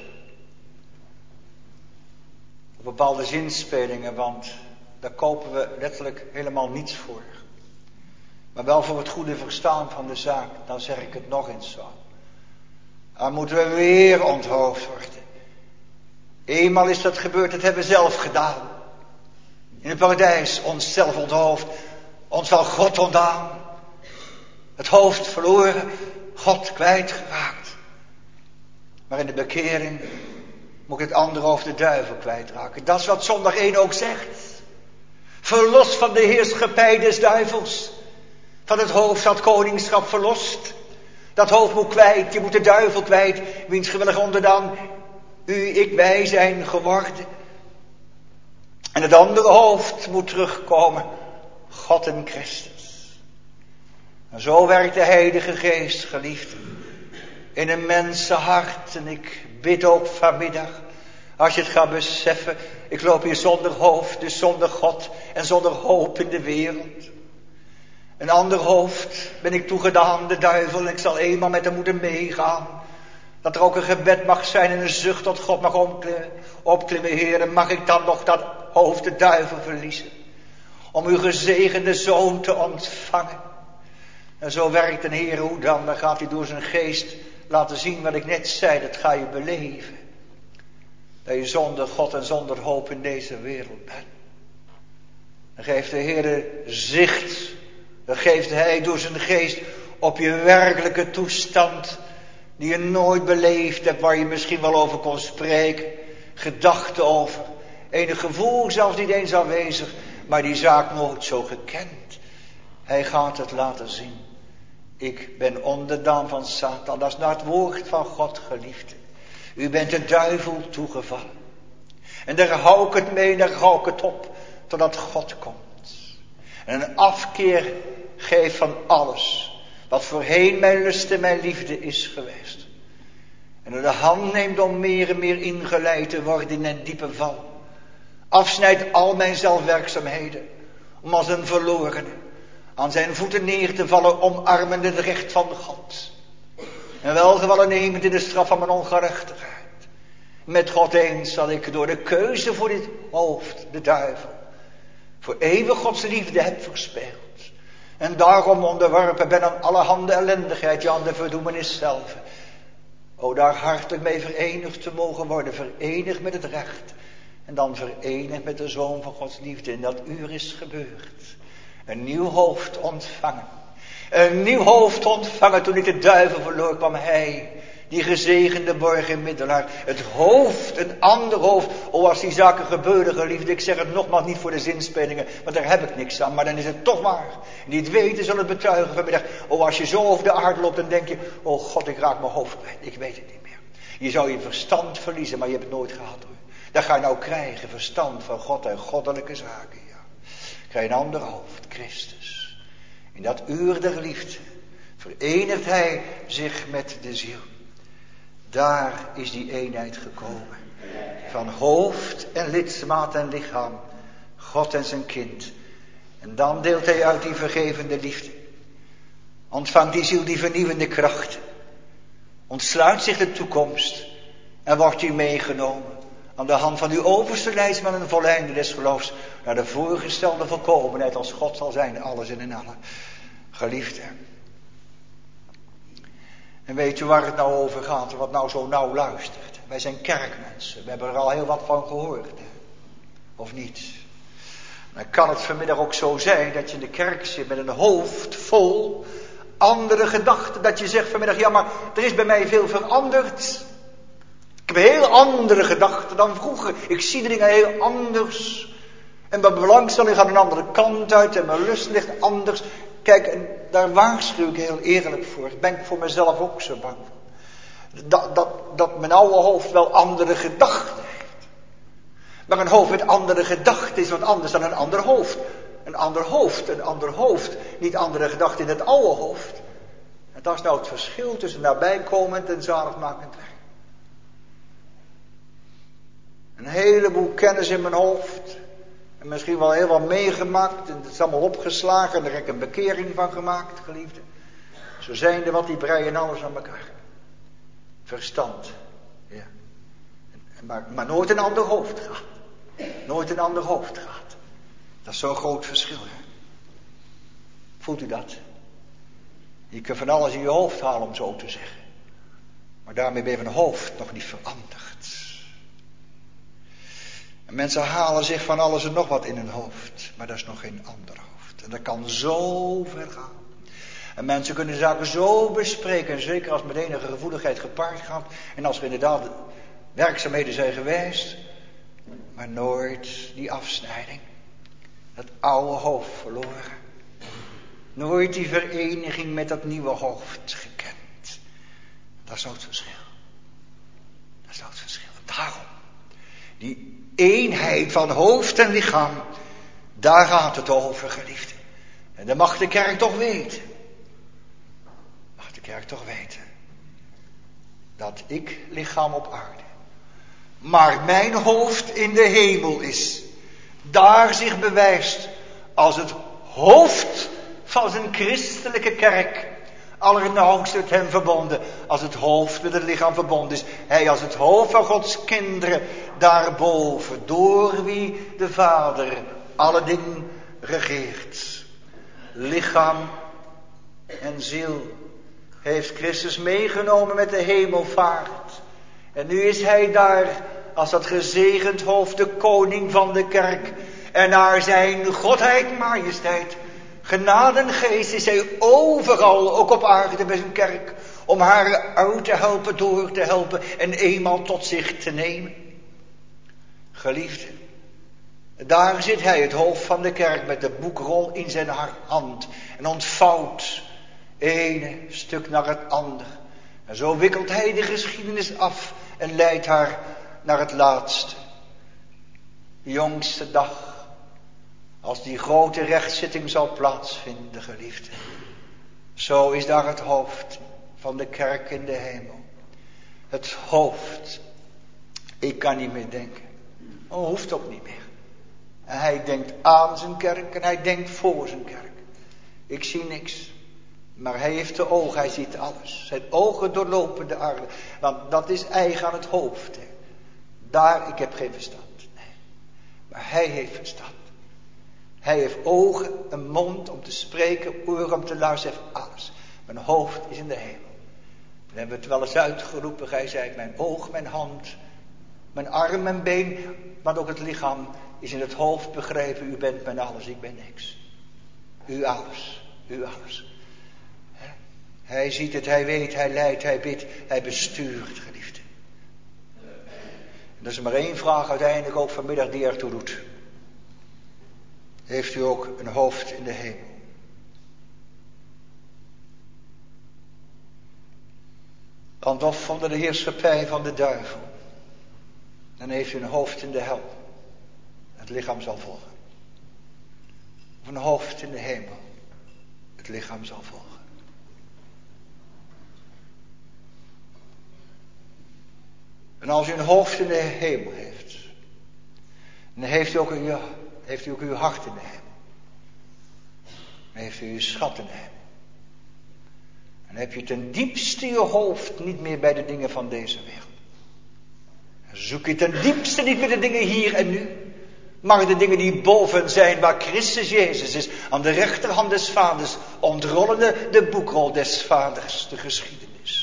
Of bepaalde zinspelingen, want daar kopen we letterlijk helemaal niets voor. Maar wel voor het goede verstaan van de zaak. Dan zeg ik het nog eens zo. Dan moeten we weer onthoofd worden. Eenmaal is dat gebeurd, dat hebben we zelf gedaan. In het paradijs onszelf onthoofd. Ons wel God ontdaan. Het hoofd verloren. God kwijtgeraakt. Maar in de bekering moet ik het andere hoofd, de duivel, kwijtraken. Dat is wat zondag één ook zegt. Verlos van de heerschappij des duivels. Van het hoofd had koningschap verlost. Dat hoofd moet kwijt, je moet de duivel kwijt, wiens gewillige onderdaan u, ik, wij zijn geworden. En het andere hoofd moet terugkomen, God en Christus. En zo werkt de Heilige Geest, geliefde, in een mensenhart. En ik bid ook vanmiddag, als je het gaat beseffen, ik loop hier zonder hoofd, dus zonder God en zonder hoop in de wereld. Een ander hoofd ben ik toegedaan, de duivel, en ik zal eenmaal met hem moeten meegaan. Dat er ook een gebed mag zijn en een zucht tot God mag opklimmen, Heer. En mag ik dan nog dat hoofd, de duivel, verliezen? Om uw gezegende zoon te ontvangen. En zo werkt een Heer, hoe dan? Dan gaat hij door zijn geest laten zien wat ik net zei, dat ga je beleven. Dat je zonder God en zonder hoop in deze wereld bent. Dan geeft de Heer zicht. Dan geeft hij door zijn geest op je werkelijke toestand, die je nooit beleefd hebt, waar je misschien wel over kon spreken. Gedachten over. Enig gevoel zelfs niet eens aanwezig, maar die zaak nooit zo gekend. Hij gaat het laten zien. Ik ben onderdaan van Satan. Dat is naar het woord van God, geliefde. U bent de duivel toegevallen. En daar hou ik het mee, daar hou ik het op, totdat God komt. En een afkeer geeft van alles wat voorheen mijn lust en mijn liefde is geweest. En er de hand neemt om meer en meer ingeleid te worden in een diepe val. Afsnijdt al mijn zelfwerkzaamheden, om als een verlorene aan zijn voeten neer te vallen, omarmende het recht van God. En welgevallen nemend in de straf van mijn ongerechtigheid. Met God eens zal ik door de keuze voor dit hoofd, de duivel, voor eeuwig Gods liefde heb verspeeld. En daarom onderworpen ben aan allerhande ellendigheid, ja, aan de verdoemenis zelf. O, daar hartelijk mee verenigd te mogen worden, verenigd met het recht. En dan verenigd met de Zoon van Gods liefde. En dat uur is gebeurd. Een nieuw hoofd ontvangen. Een nieuw hoofd ontvangen. Toen ik de duivel verloor, kwam hij, die gezegende borg en middelaar. Het hoofd, een ander hoofd. O, als die zaken gebeuren, geliefde, ik zeg het nogmaals niet voor de zinspelingen, want daar heb ik niks aan. Maar dan is het toch waar. En die het weten zullen het betuigen vanmiddag. O, als je zo over de aarde loopt, dan denk je, oh God, ik raak mijn hoofd kwijt. Ik weet het niet meer. Je zou je verstand verliezen, maar je hebt het nooit gehad, hoor. Dat ga je nou krijgen, verstand van God en goddelijke zaken, ja. Krijg je een ander hoofd, Christus. In dat uur der liefde verenigt hij zich met de ziel. Daar is die eenheid gekomen. Van hoofd en lidmaat en lichaam. God en zijn kind. En dan deelt hij uit die vergevende liefde. Ontvangt die ziel die vernieuwende kracht. Ontsluit zich de toekomst. En wordt u meegenomen. Aan de hand van uw overste leidsman en voleinde des geloofs. Naar de voorgestelde volkomenheid als God zal zijn. Alles en in allen. Geliefde. En weet u waar het nou over gaat? Wat nou zo nauw luistert. Wij zijn kerkmensen. We hebben er al heel wat van gehoord. Hè? Of niet? Dan kan het vanmiddag ook zo zijn dat je in de kerk zit met een hoofd vol andere gedachten. Dat je zegt vanmiddag, ja, maar er is bij mij veel veranderd. Ik heb heel andere gedachten dan vroeger. Ik zie de dingen heel anders. En mijn belangstelling gaat een andere kant uit. En mijn lust ligt anders. Kijk, en daar waarschuw ik heel eerlijk voor. Daar ben ik voor mezelf ook zo bang voor. Dat, dat, dat mijn oude hoofd wel andere gedachten heeft. Maar een hoofd met andere gedachten is wat anders dan een ander hoofd. Een ander hoofd, een ander hoofd. Niet andere gedachten in het oude hoofd. En dat is nou het verschil tussen nabijkomend en zaligmakend werk. Een heleboel kennis in mijn hoofd. En misschien wel heel wat meegemaakt. En het is allemaal opgeslagen. En daar heb ik een bekering van gemaakt, geliefde. Zo zijn er wat die breien alles aan elkaar. Verstand. Ja. Maar, maar nooit een ander hoofd gaat. Nooit een ander hoofd gaat. Dat is zo'n groot verschil. Hè? Voelt u dat? Je kunt van alles in je hoofd halen, om zo te zeggen. Maar daarmee ben je van hoofd nog niet veranderd. En mensen halen zich van alles en nog wat in hun hoofd. Maar dat is nog geen ander hoofd. En dat kan zo ver gaan. En mensen kunnen zaken zo bespreken. En zeker als het met enige gevoeligheid gepaard gaat. En als er inderdaad werkzaamheden zijn geweest. Maar nooit die afsnijding. Dat oude hoofd verloren. Nooit die vereniging met dat nieuwe hoofd gekend. Dat is ook het verschil. Dat is ook het verschil. Daarom, die eenheid van hoofd en lichaam, daar gaat het over, geliefde. En dat mag de kerk toch weten. Mag de kerk toch weten. Dat ik lichaam op aarde, maar mijn hoofd in de hemel is. Daar zich bewijst als het hoofd van zijn christelijke kerk. Allernauwst met hem verbonden. Als het hoofd met het lichaam verbonden is. Hij als het hoofd van Gods kinderen daarboven. Door wie de Vader alle dingen regeert. Lichaam en ziel heeft Christus meegenomen met de hemelvaart. En nu is hij daar als dat gezegend hoofd, de koning van de kerk. En naar zijn godheid, majesteit, genade en geest is hij overal, ook op aarde bij zijn kerk. Om haar uit te helpen, door te helpen en eenmaal tot zich te nemen. Geliefde, daar zit hij, het hoofd van de kerk, met de boekrol in zijn hand. En ontvouwt ene stuk naar het ander. En zo wikkelt hij de geschiedenis af en leidt haar naar het laatste. De jongste dag. Als die grote rechtszitting zal plaatsvinden, geliefde. Zo is daar het hoofd van de kerk in de hemel. Het hoofd. Ik kan niet meer denken. Oh, hoeft ook niet meer. En hij denkt aan zijn kerk en hij denkt voor zijn kerk. Ik zie niks. Maar hij heeft de ogen, hij ziet alles. Zijn ogen doorlopen de aarde. Want dat is eigen aan het hoofd. Hè. Daar, ik heb geen verstand. Nee. Maar hij heeft verstand. Hij heeft ogen, een mond om te spreken, oren om te luisteren, heeft alles. Mijn hoofd is in de hemel. Dan hebben we het wel eens uitgeroepen. Hij zei, mijn oog, mijn hand, mijn arm, mijn been, maar ook het lichaam is in het hoofd begrepen. U bent mijn alles, ik ben niks. U alles, u alles. Hij ziet het, hij weet, hij leidt, hij bidt, hij bestuurt, geliefde. En dat is maar één vraag uiteindelijk ook vanmiddag die ertoe doet. Heeft u ook een hoofd in de hemel? Want of onder de heerschappij van de duivel, dan heeft u een hoofd in de hel. Het lichaam zal volgen. Of een hoofd in de hemel. Het lichaam zal volgen. En als u een hoofd in de hemel heeft, dan heeft u ook uw, heeft u ook uw hart in de hemel. Dan heeft u uw schat in de hemel. En dan heb je ten diepste je hoofd niet meer bij de dingen van deze wereld. Dan zoek je ten diepste niet meer de dingen hier en nu, maar de dingen die boven zijn, waar Christus Jezus is, aan de rechterhand des Vaders, ontrollende de boekrol des Vaders, de geschiedenis.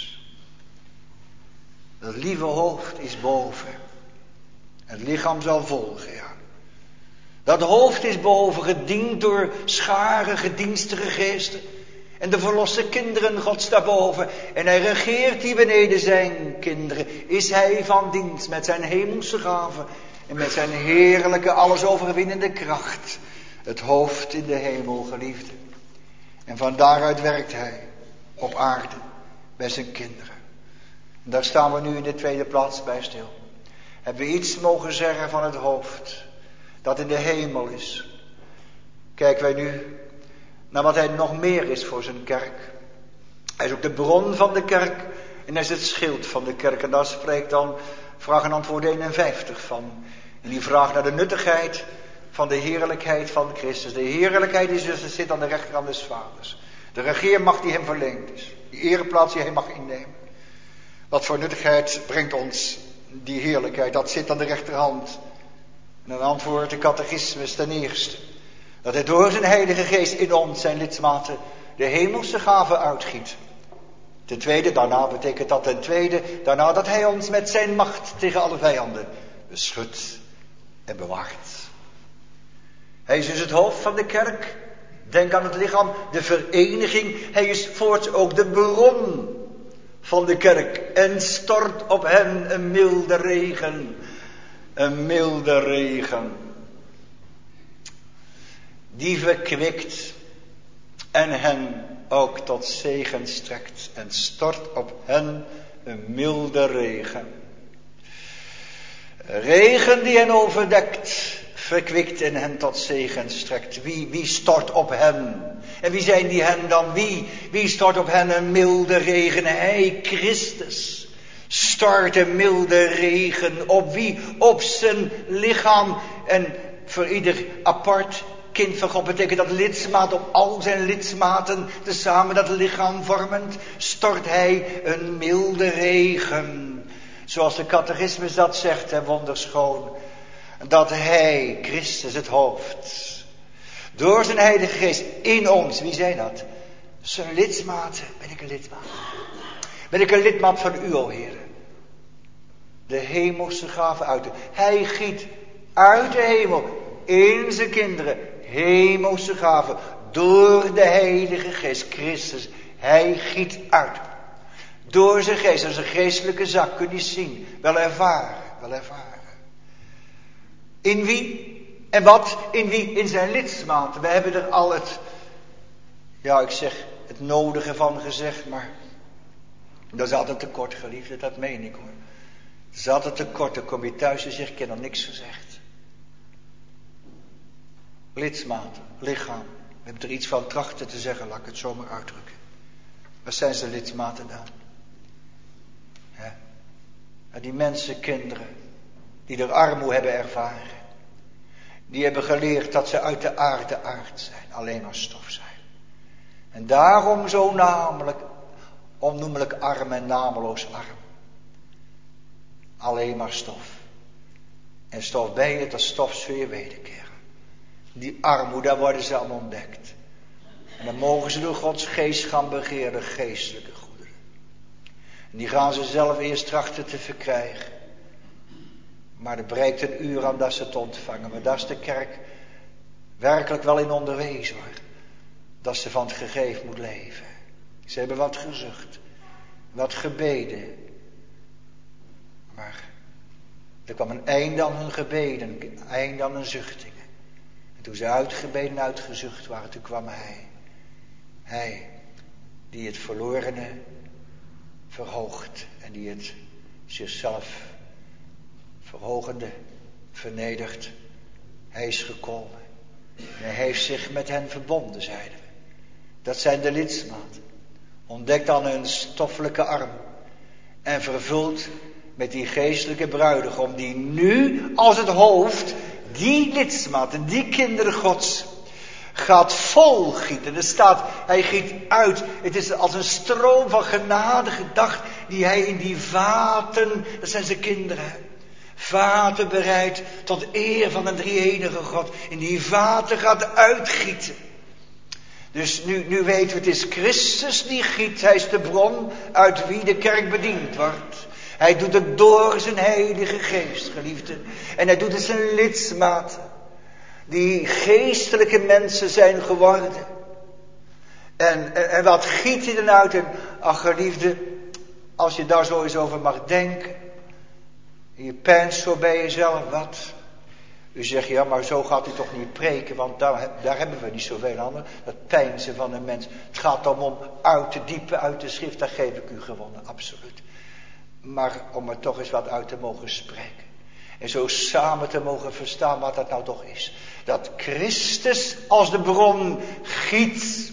Het lieve hoofd is boven. Het lichaam zal volgen, ja. Dat hoofd is boven, gediend door scharen gedienstige geesten. En de verlosse kinderen Gods daarboven. En hij regeert die beneden zijn kinderen. Is hij van dienst met zijn hemelse gaven. En met zijn heerlijke, alles overwinnende kracht. Het hoofd in de hemel, geliefde. En van daaruit werkt hij op aarde bij zijn kinderen. En daar staan we nu in de tweede plaats bij stil. Hebben we iets mogen zeggen van het hoofd dat in de hemel is. Kijken wij nu naar wat hij nog meer is voor zijn kerk. Hij is ook de bron van de kerk en hij is het schild van de kerk. En daar spreekt dan vraag en antwoord eenenvijftig van. En die vraagt naar de nuttigheid van de heerlijkheid van Christus. De heerlijkheid is dus, zit aan de rechterhand des Vaders. De regeermacht die hem verleend is. Die ereplaats die hij mag innemen. Wat voor nuttigheid brengt ons die heerlijkheid? Dat zit aan de rechterhand. En dan antwoordt de catechismus ten eerste. Dat hij door zijn heilige geest in ons, zijn lidmaten, de hemelse gaven uitgiet. Ten tweede, daarna betekent dat ten tweede, daarna dat hij ons met zijn macht tegen alle vijanden beschudt en bewaart. Hij is dus het hoofd van de kerk. Denk aan het lichaam, de vereniging. Hij is voorts ook de bron van de kerk. En stort op hen een milde regen. Een milde regen. Die verkwikt en hen ook tot zegen strekt en stort op hen een milde regen. Regen die hen overdekt, verkwikt en hen tot zegen strekt. Wie, wie stort op hen? En wie zijn die hen dan? Wie, wie stort op hen een milde regen? Hij, Christus, stort een milde regen op wie? Op zijn lichaam. En voor ieder apart kind van God betekent dat lidmaat, op al zijn lidmaten tezamen dat lichaam vormend, stort hij een milde regen. Zoals de catechismus dat zegt, hè, wonderschoon. Dat hij, Christus, het hoofd, door zijn heilige geest in ons, wie zijn dat? Zijn lidmaten. Ben ik een lidmaat? Ben ik een lidmaat van u, o Heer? De hemelse gave uit. Hij giet uit de hemel in zijn kinderen hemelse gave door de heilige geest. Christus, hij giet uit. Door zijn geest, dat is een geestelijke zak, kun je zien. Wel ervaren, wel ervaren. In wie? En wat? In wie? In zijn lidmaten. We hebben er al het, ja ik zeg, het nodige van gezegd, maar dat is altijd tekort, geliefde, dat meen ik hoor. Dat is altijd tekort, dan kom je thuis en zeg ik heb nog niks gezegd. Lidmaten, lichaam. We hebben er iets van trachten te zeggen, laat ik het zomaar uitdrukken. Wat zijn zijn lidmaten dan? Ja. En die mensen, kinderen, die er armoede hebben ervaren. Die hebben geleerd dat ze uit de aarde aard zijn, alleen maar stof zijn. En daarom zo namelijk, onnoemelijk arm en nameloos arm. Alleen maar stof. En stof ben je, dat stof zul je wederkeren. Die armoede, daar worden ze allemaal ontdekt. En dan mogen ze door Gods geest gaan begeren, geestelijke goederen. En die gaan ze zelf eerst trachten te verkrijgen. Maar er breekt een uur aan dat ze het ontvangen. Maar daar is de kerk werkelijk wel in onderwezen hoor. Dat ze van het gegeven moet leven. Ze hebben wat gezucht. Wat gebeden. Maar er kwam een einde aan hun gebeden. Een einde aan hun zuchtingen. En toen ze uitgebeden en uitgezucht waren, toen kwam hij. Hij die het verlorene verhoogt. En die het zichzelf verhogende vernedert. Hij is gekomen. En hij heeft zich met hen verbonden, zeiden we. Dat zijn de lidmaten. Ontdekt aan hun stoffelijke arm. En vervuld met die geestelijke bruidegom. Die nu als het hoofd die lidmaten, die kinderen Gods gaat volgieten. Er staat, hij giet uit. Het is als een stroom van genade gedacht die hij in die vaten, dat zijn zijn kinderen, vaten bereidt tot eer van een drie-enige God. In die vaten gaat uitgieten. Dus nu, nu weten we, het is Christus die giet. Hij is de bron uit wie de kerk bediend wordt. Hij doet het door zijn heilige geest, geliefde. En hij doet het zijn lidmaten. Die geestelijke mensen zijn geworden. En, en, en wat giet hij dan uit? En ach geliefde, als je daar zo eens over mag denken. En je pijnst zo bij jezelf, wat? U zegt, ja maar zo gaat u toch niet preken, want daar, daar hebben we niet zoveel aan. Dat pijnzen van een mens. Het gaat dan om uit de diepe, uit de schrift, daar geef ik u gewonnen, absoluut. Maar om er toch eens wat uit te mogen spreken. En zo samen te mogen verstaan wat dat nou toch is. Dat Christus als de bron giet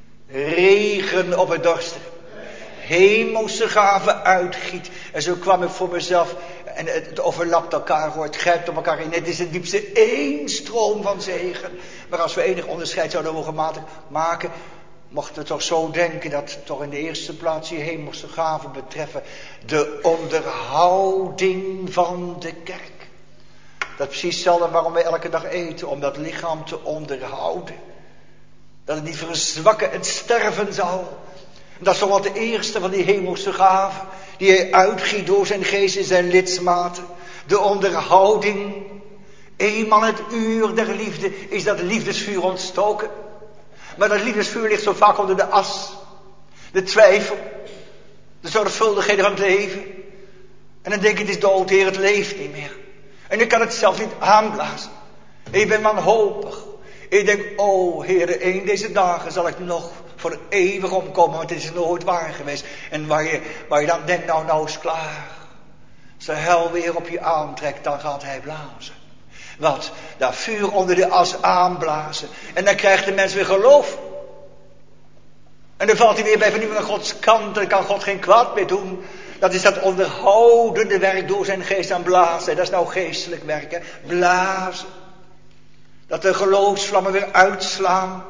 regen op het dorsten. Hemelse gaven uitgiet. En zo kwam ik voor mezelf. En het, het overlapt elkaar hoor. Het grijpt op elkaar in. Het is de diepste éénstroom van zegen. Maar als we enig onderscheid zouden mogen maken. Mochten we toch zo denken dat toch in de eerste plaats die hemelse gaven betreffen. De onderhouding van de kerk. Dat is precies hetzelfde waarom wij elke dag eten. Om dat lichaam te onderhouden. Dat het niet verzwakken en sterven zal. Dat is toch wat de eerste van die hemelse gaven. Die hij uitgiet door zijn geest in zijn lidmaten. De onderhouding. Eenmaal het uur der liefde is dat liefdesvuur ontstoken. Maar dat liefdesvuur ligt zo vaak onder de as. De twijfel. De zorgvuldigheden van het leven. En dan denk ik, het is dood, Heer, het leeft niet meer. En ik kan het zelf niet aanblazen. En je bent wanhopig. Ik denk, oh Heere, één deze dagen zal ik nog voor eeuwig omkomen, want het is nooit waar geweest. En waar je, waar je dan denkt, nou, nou is klaar. Als de hel weer op je aantrekt, dan gaat hij blazen. Wat? Dat vuur onder de as aanblazen. En dan krijgt de mens weer geloof. En dan valt hij weer bij vernieuwing aan Gods kant. Dan kan God geen kwaad meer doen. Dat is dat onderhoudende werk door zijn geest aan blazen. Dat is nou geestelijk werken. Blazen. Dat de geloofsvlammen weer uitslaan.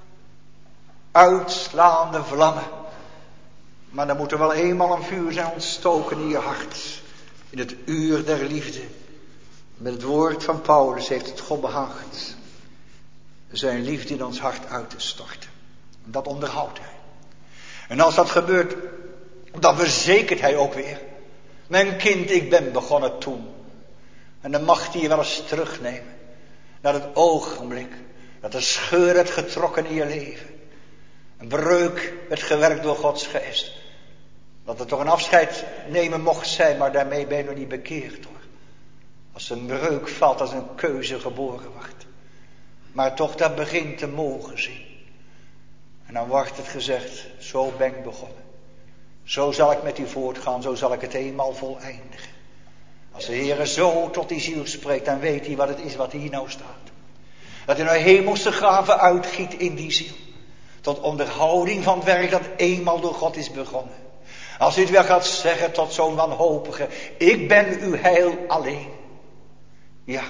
Uitslaande vlammen. Maar dan moet er wel eenmaal een vuur zijn ontstoken in je hart. In het uur der liefde. Met het woord van Paulus heeft het God behaagd zijn liefde in ons hart uit te storten. En dat onderhoudt hij. En als dat gebeurt, dan verzekert hij ook weer. Mijn kind, ik ben begonnen toen. En dan mag hij je wel eens terugnemen. Naar het ogenblik dat de scheur werd getrokken in je leven. Een breuk werd gewerkt door Gods geest. Dat er toch een afscheid nemen mocht zijn, maar daarmee ben je nog niet bekeerd hoor. Als een breuk valt, als een keuze geboren wordt. Maar toch dat begint te mogen zien. En dan wordt het gezegd, zo ben ik begonnen. Zo zal ik met u voortgaan, zo zal ik het eenmaal voleindigen. Als de Heere zo tot die ziel spreekt, dan weet hij wat het is wat hier nou staat. Dat hij nou hemelse gaven uitgiet in die ziel. Tot onderhouding van het werk dat eenmaal door God is begonnen. Als u het wel gaat zeggen tot zo'n wanhopige, ik ben uw heil alleen. Ja.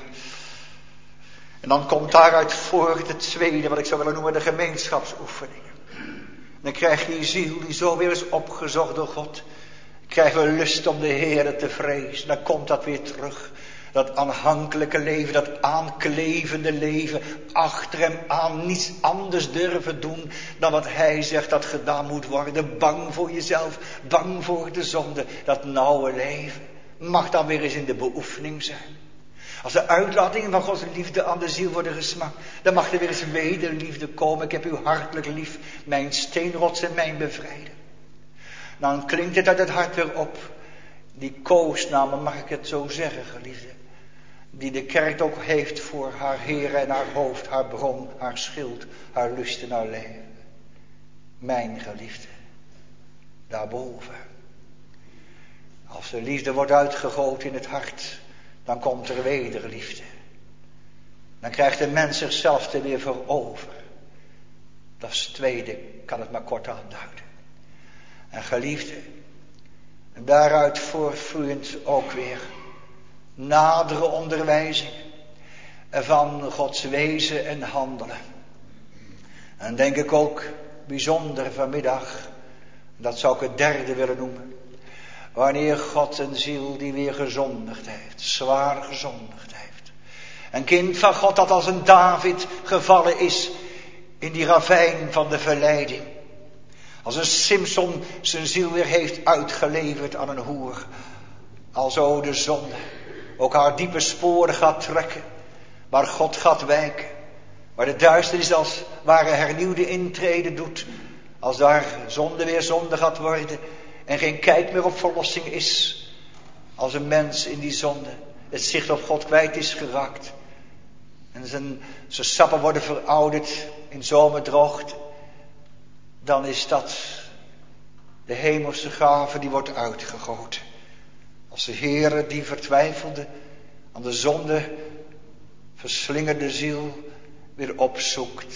En dan komt daaruit voort het tweede, wat ik zou willen noemen, de gemeenschapsoefeningen. Dan krijg je die ziel die zo weer is opgezocht door God. Krijgen we lust om de Heere te vrezen. Dan komt dat weer terug. Dat aanhankelijke leven, dat aanklevende leven. Achter hem aan niets anders durven doen dan wat hij zegt dat gedaan moet worden. Bang voor jezelf, bang voor de zonde. Dat nauwe leven mag dan weer eens in de beoefening zijn. Als de uitlatingen van Gods liefde aan de ziel worden gesmakt, dan mag er weer eens wederliefde komen. Ik heb u hartelijk lief, mijn steenrots en mijn bevrijder. Dan klinkt het uit het hart weer op. Die koosnamen, mag ik het zo zeggen, geliefde. Die de kerk ook heeft voor haar Heer en haar hoofd, haar bron, haar schild, haar lust en haar leven. Mijn geliefde, daarboven. Als de liefde wordt uitgegoten in het hart, dan komt er wederliefde. Dan krijgt de mens zichzelf er weer voor over. Dat is het tweede, ik kan het maar kort aanduiden. En geliefde, en daaruit voortvloeiend ook weer nadere onderwijzing van Gods wezen en handelen. En denk ik ook bijzonder vanmiddag, dat zou ik het derde willen noemen. Wanneer God een ziel die weer gezondigd heeft, zwaar gezondigd heeft. Een kind van God dat als een David gevallen is in die ravijn van de verleiding. Als een Simson zijn ziel weer heeft uitgeleverd aan een hoer. Alzo de zonde ook haar diepe sporen gaat trekken. Waar God gaat wijken. Waar de duisternis als ware hernieuwde intrede doet. Als daar zonde weer zonde gaat worden. En geen kijk meer op verlossing is. Als een mens in die zonde het zicht op God kwijt is geraakt. En zijn, zijn sappen worden verouderd in zomerdroogte. Dan is dat de hemelse gave die wordt uitgegoten. Als de Heere die vertwijfelde aan de zonde verslingerde ziel weer opzoekt.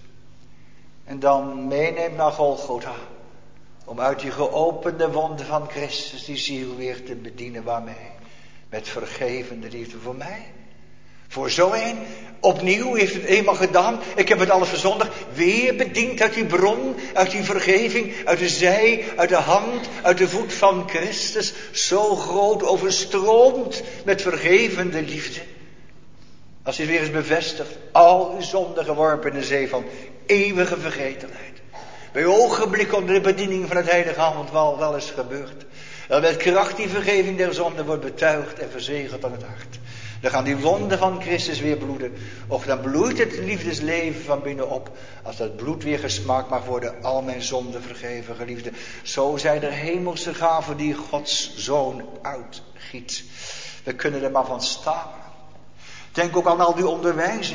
En dan meeneemt naar Golgotha. Om uit die geopende wonden van Christus die ziel weer te bedienen. Waarmee? Met vergevende liefde voor mij. Voor zo een. Opnieuw heeft het eenmaal gedaan. Ik heb het alles verzondigd. Weer bediend uit die bron. Uit die vergeving. Uit de zij. Uit de hand. Uit de voet van Christus. Zo groot overstroomd met vergevende liefde. Als hij weer is bevestigd. Al uw zonden geworpen in de zee van eeuwige vergetelheid. Bij ogenblik onder de bediening van het heilige avondmaal wel eens gebeurd. Dat met kracht die vergeving der zonde wordt betuigd en verzegeld aan het hart. Dan gaan die wonden van Christus weer bloeden. Of dan bloeit het liefdesleven van binnen op. Als dat bloed weer gesmaakt mag worden. Al mijn zonden vergeven, geliefde. Zo zijn er hemelse gaven die Gods Zoon uitgiet. We kunnen er maar van staan. Denk ook aan al die onderwijzingen.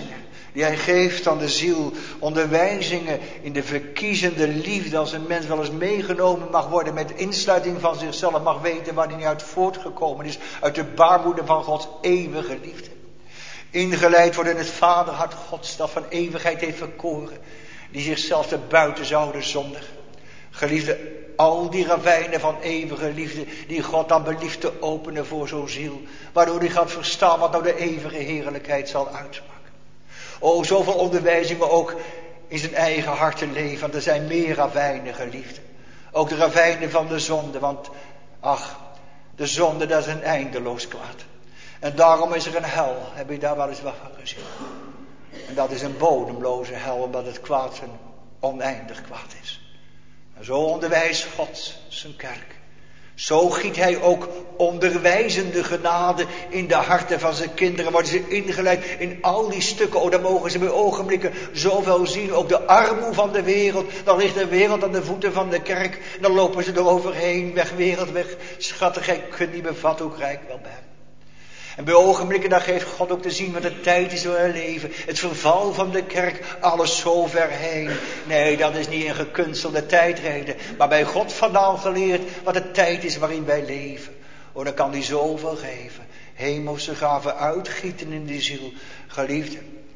Die hij geeft aan de ziel. Onderwijzingen in de verkiezende liefde. Als een mens wel eens meegenomen mag worden met insluiting van zichzelf. Mag weten waar hij niet uit voortgekomen is. Uit de baarmoeder van Gods eeuwige liefde. Ingeleid worden in het vaderhart Gods. Dat van eeuwigheid heeft verkoren. Die zichzelf te buiten zouden zondigen. Geliefde, al die ravijnen van eeuwige liefde. Die God dan belieft te openen voor zo'n ziel. Waardoor hij gaat verstaan wat nou de eeuwige heerlijkheid zal uitmaken. O, zoveel onderwijzingen ook in zijn eigen hart te leven. Want er zijn meer ravijnen, geliefde. Ook de ravijnen van de zonde. Want, ach, de zonde, dat is een eindeloos kwaad. En daarom is er een hel. Heb je daar wel eens wat van gezien? En dat is een bodemloze hel, omdat het kwaad een oneindig kwaad is. En zo onderwijst God zijn kerk. Zo giet hij ook onderwijzende genade in de harten van zijn kinderen. Worden ze ingeleid in al die stukken. Oh, dan mogen ze bij ogenblikken zoveel zien. Ook de armoede van de wereld. Dan ligt de wereld aan de voeten van de kerk. Dan lopen ze er overheen. Weg, wereld, weg. Schattig, gij kunt niet bevatten hoe rijk wel ben. En bij ogenblikken, dan geeft God ook te zien wat de tijd is waarin we leven. Het verval van de kerk, alles zo ver heen. Nee, dat is niet een gekunstelde tijdreden. Maar bij God vandaan geleerd wat de tijd is waarin wij leven. Oh, dan kan hij zoveel geven. Hemelse gaven uitgieten in die ziel. Geliefde,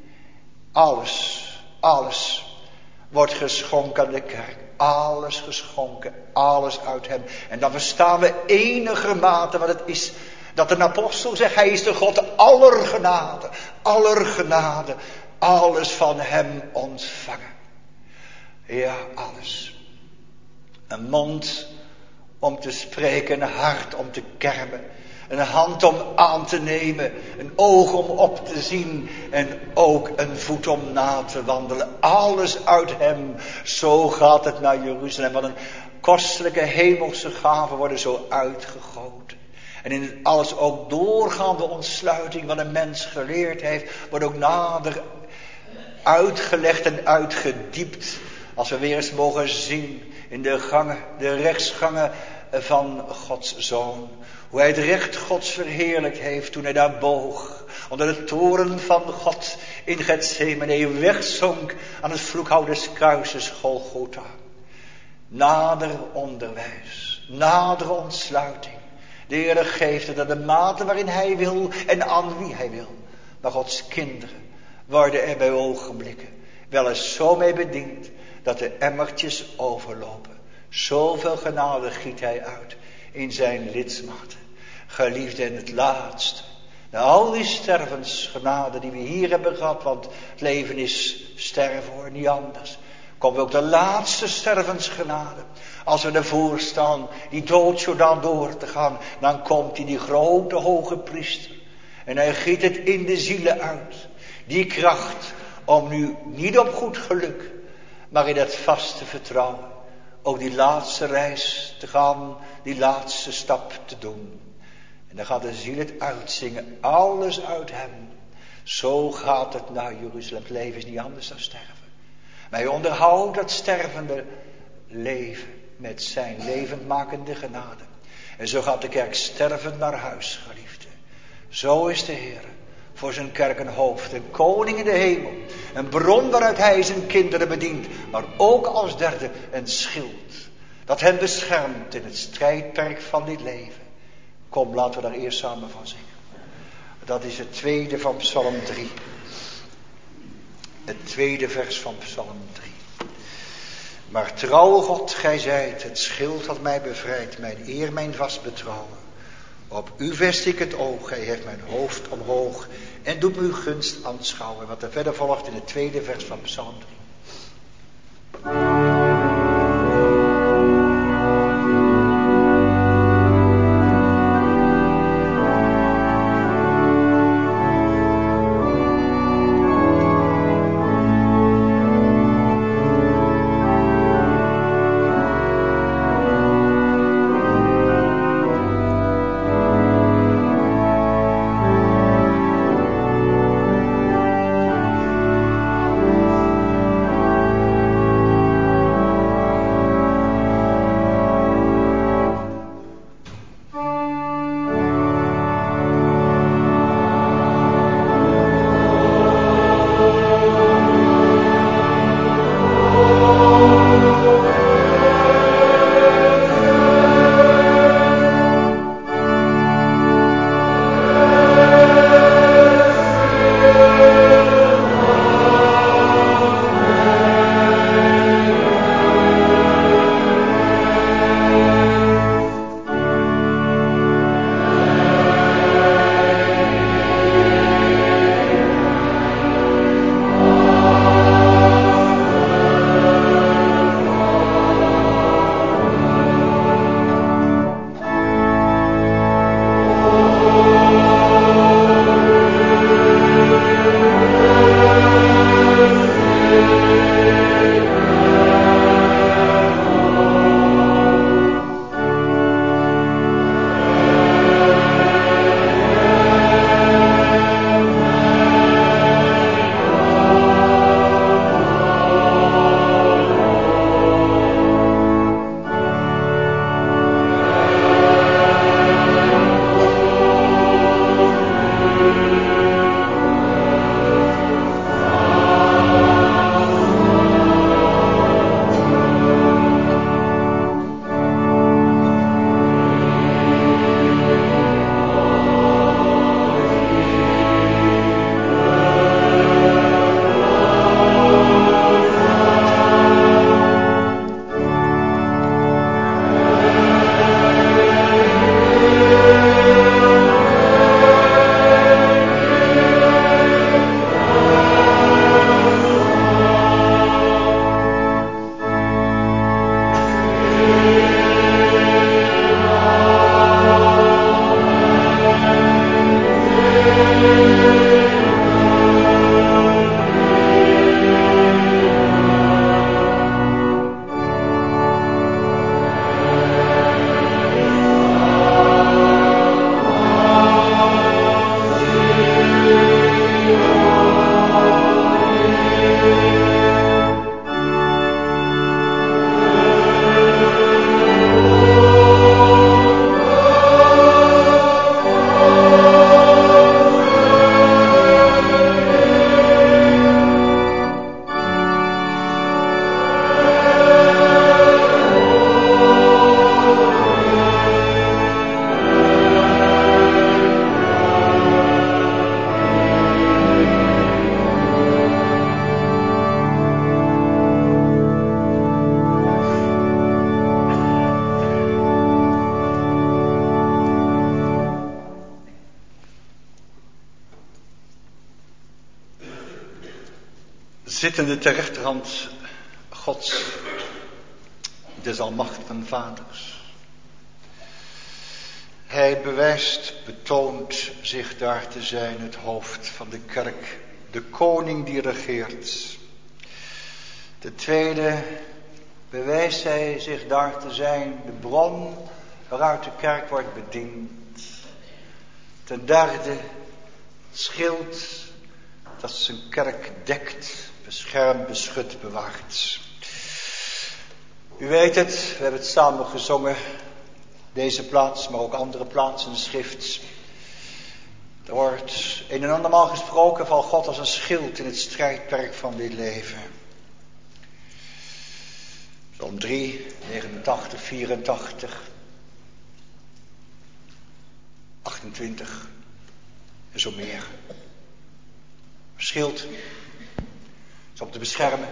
alles, alles wordt geschonken aan de kerk. Alles geschonken, alles uit hem. En dan verstaan we enigermate wat het is. Dat een apostel zegt, hij is de God aller genade, aller genade, alles van hem ontvangen. Ja, alles. Een mond om te spreken, een hart om te kermen, een hand om aan te nemen, een oog om op te zien en ook een voet om na te wandelen. Alles uit hem, zo gaat het naar Jeruzalem. Wat een kostelijke hemelse gaven worden zo uitgegoten. En in het alles ook doorgaande ontsluiting wat een mens geleerd heeft, wordt ook nader uitgelegd en uitgediept. Als we weer eens mogen zien in de gangen, de rechtsgangen van Gods Zoon. Hoe hij het recht Gods verheerlijkt heeft toen hij daar boog. Onder de toren van God in Gethsemane wegzonk aan het vloekhout des kruises Golgotha. Nader onderwijs, nader ontsluiting. De Heer geeft het aan de mate waarin hij wil en aan wie hij wil. Maar Gods kinderen worden er bij ogenblikken wel eens zo mee bediend dat de emmertjes overlopen. Zoveel genade giet hij uit in zijn lidsmaten. Geliefde in het laatste. Na al die stervensgenade die we hier hebben gehad, want het leven is sterven hoor, niet anders. Komt ook de laatste stervensgenade. Als we ervoor staan die doodjordaan door te gaan, dan komt hij die grote hoge priester. En hij giet het in de zielen uit. Die kracht om nu niet op goed geluk, maar in het vaste vertrouwen. Ook die laatste reis te gaan, die laatste stap te doen. En dan gaat de ziel het uitzingen, alles uit hem. Zo gaat het naar Jeruzalem. Het leven is niet anders dan sterven. Maar hij onderhoudt dat stervende leven met zijn levendmakende genade. En zo gaat de kerk stervend naar huis, geliefde. Zo is de Heer voor zijn kerk een hoofd, een koning in de hemel. Een bron waaruit hij zijn kinderen bedient. Maar ook als derde een schild. Dat hen beschermt in het strijdperk van dit leven. Kom, laten we daar eerst samen van zingen. Dat is het tweede van Psalm drie. Het tweede vers van Psalm drie. Maar trouwe God, gij zijt het schild dat mij bevrijdt, mijn eer, mijn vast betrouwen. Op u vest ik het oog, gij heft mijn hoofd omhoog en doet me uw gunst aanschouwen. Wat er verder volgt in het tweede vers van Psalm drie. Zittende ter rechterhand Gods, des almachtigen vaders. Hij bewijst, betoont zich daar te zijn het hoofd van de kerk, de koning die regeert. Ten tweede bewijst hij zich daar te zijn de bron waaruit de kerk wordt bediend. Ten derde schild dat zijn kerk dekt, beschermt, beschut, bewaart. U weet het, we hebben het samen gezongen, deze plaats, maar ook andere plaatsen in de schrift. Er wordt een en andermaal gesproken van God als een schild in het strijdperk van dit leven. Psalm drie, negenentachtig, vierentachtig, achtentwintig en zo meer. Schild is om te beschermen.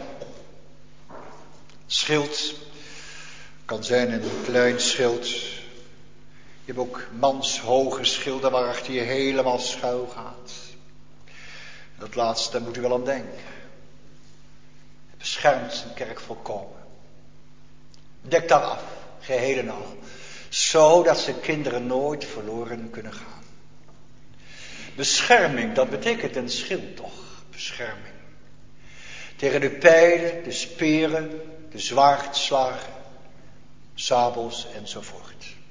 Schild kan zijn een klein schild. Je hebt ook manshoge schilden waarachter je helemaal schuil gaat. Dat laatste, daar moet u wel aan denken. Het beschermt zijn kerk volkomen. Dekt daar af, geheel en al. Zodat zijn kinderen nooit verloren kunnen gaan. Bescherming, dat betekent een schild toch? Bescherming. Tegen de pijlen, de speren, de zwaardslagen, sabels enzovoort.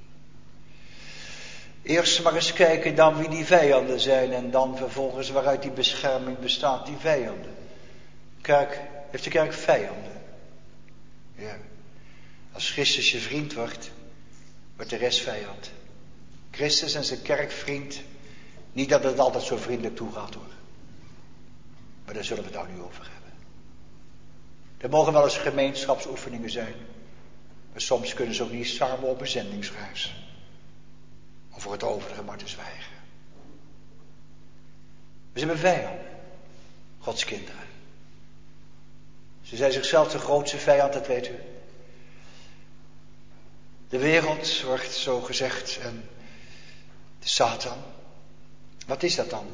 Eerst maar eens kijken dan wie die vijanden zijn en dan vervolgens waaruit die bescherming bestaat, die vijanden. Kerk, heeft de kerk vijanden? Ja. Als Christus je vriend wordt, wordt de rest vijand. Christus en zijn kerk vriend, niet dat het altijd zo vriendelijk toegaat hoor. Maar daar zullen we het nou niet over hebben. Er mogen wel eens gemeenschapsoefeningen zijn. Maar soms kunnen ze ook niet samen op een zendingsreis. Om voor het overige maar te zwijgen. We zijn vijanden. Gods kinderen. Ze zijn zichzelf de grootste vijand, dat weet u. De wereld wordt zo gezegd en de Satan. Wat is dat dan?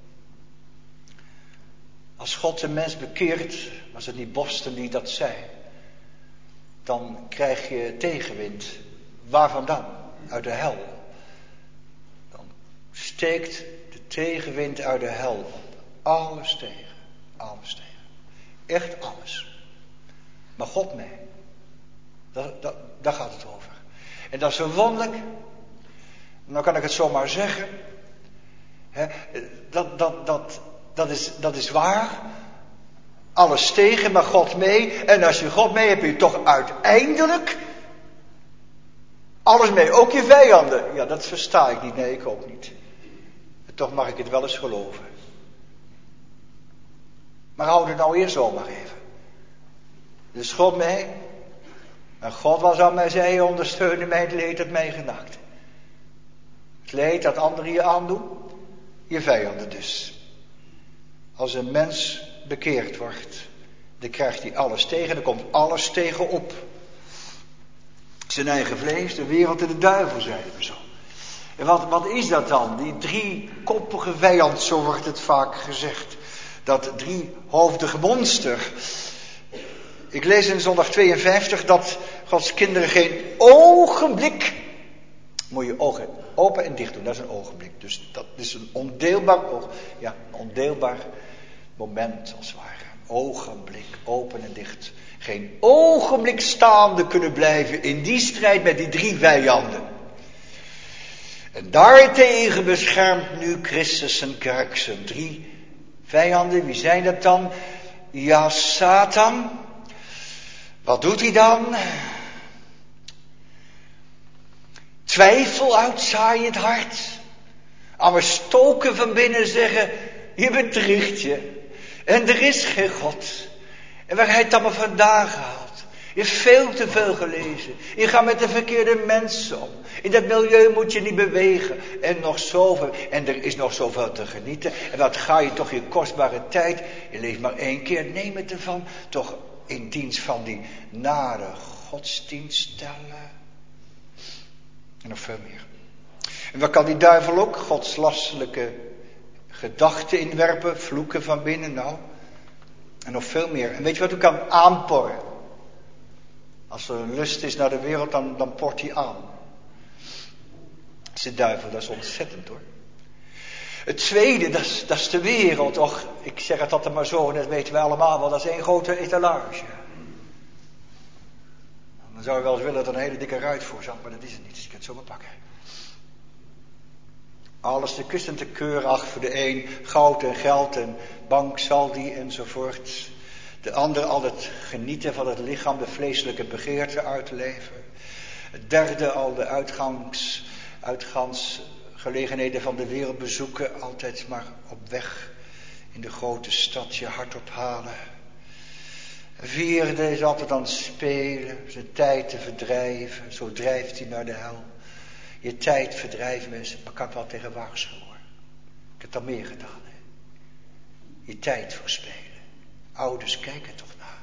Als God de mens bekeert, was het niet Boston die dat zei, dan krijg je tegenwind. Waar vandaan? Uit de hel. Dan steekt de tegenwind uit de hel op. Alles tegen. Alles tegen. Echt alles. Maar God mee. Dat, dat, daar gaat het over. En dat is zo wonderlijk. Nou kan ik het zomaar zeggen. He, dat, dat, dat, dat, is, dat is waar. Alles tegen, maar God mee. En als je God mee hebt, heb je toch uiteindelijk alles mee. Ook je vijanden. Ja, dat versta ik niet. Nee, ik ook niet. En toch mag ik het wel eens geloven. Maar houd het nou eerst zomaar even. Dus God mee. En God was aan mij zij ondersteunde mij het leed dat mij genakt. Het leed dat anderen je aandoen. Je vijanden dus. Als een mens bekeerd wordt, dan krijgt hij alles tegen, dan komt alles tegen op. Zijn eigen vlees, de wereld en de duivel, zeiden we zo. En wat, wat is dat dan? Die driekoppige vijand, zo wordt het vaak gezegd. Dat driehoofdige monster. Ik lees in zondag tweeënvijftig dat Gods kinderen geen ogenblik, moet je ogen open en dicht doen, dat is een ogenblik. Dus dat is een ondeelbaar oog, ja, een ondeelbaar moment als het ware. Ogenblik, open en dicht. Geen ogenblik staande kunnen blijven in die strijd met die drie vijanden. En daartegen beschermt nu Christus zijn kerk, zijn drie vijanden. Wie zijn dat dan? Ja, Satan. Wat doet hij dan? Twijfel uitzaaien in het hart. Aan we stoken van binnen zeggen, je bedriegt je. En er is geen God. En waar hij het allemaal vandaan gehaald. Je hebt veel te veel gelezen. Je gaat met de verkeerde mensen om. In dat milieu moet je niet bewegen. En nog zoveel. En er is nog zoveel te genieten. En wat ga je toch je kostbare tijd. Je leeft maar één keer. Neem het ervan. Toch in dienst van die nare godsdienst stellen. En nog veel meer. En wat kan die duivel ook? Godslastelijke gedachten inwerpen. Vloeken van binnen. Nou. En nog veel meer. En weet je wat u kan aanporren? Als er een lust is naar de wereld, dan, dan port hij aan. Dat is de duivel, dat is ontzettend hoor. Het tweede, dat is, dat is de wereld. Och, ik zeg het altijd maar zo, en dat weten wij allemaal wel. Dat is één grote etalage. Dan zou je wel eens willen dat er een hele dikke ruit voor zat, maar dat is het niet. Dus je kunt het zomaar pakken. Alles te kussen te keuren, ach voor de een, goud en geld en bank, saldi enzovoort. De ander al het genieten van het lichaam, de vleeselijke begeerte uitleven. Het derde al de uitgangs, uitgangsgelegenheden van de wereld bezoeken. Altijd maar op weg in de grote stad je hart ophalen. Vierde is altijd aan het spelen, zijn tijd te verdrijven. Zo drijft hij naar de hel. Je tijd verdrijven mensen, maar kan ik wel tegen waarschuwen. Ik heb dat meer gedaan. Hè? Je tijd verspelen. Ouders kijken toch naar.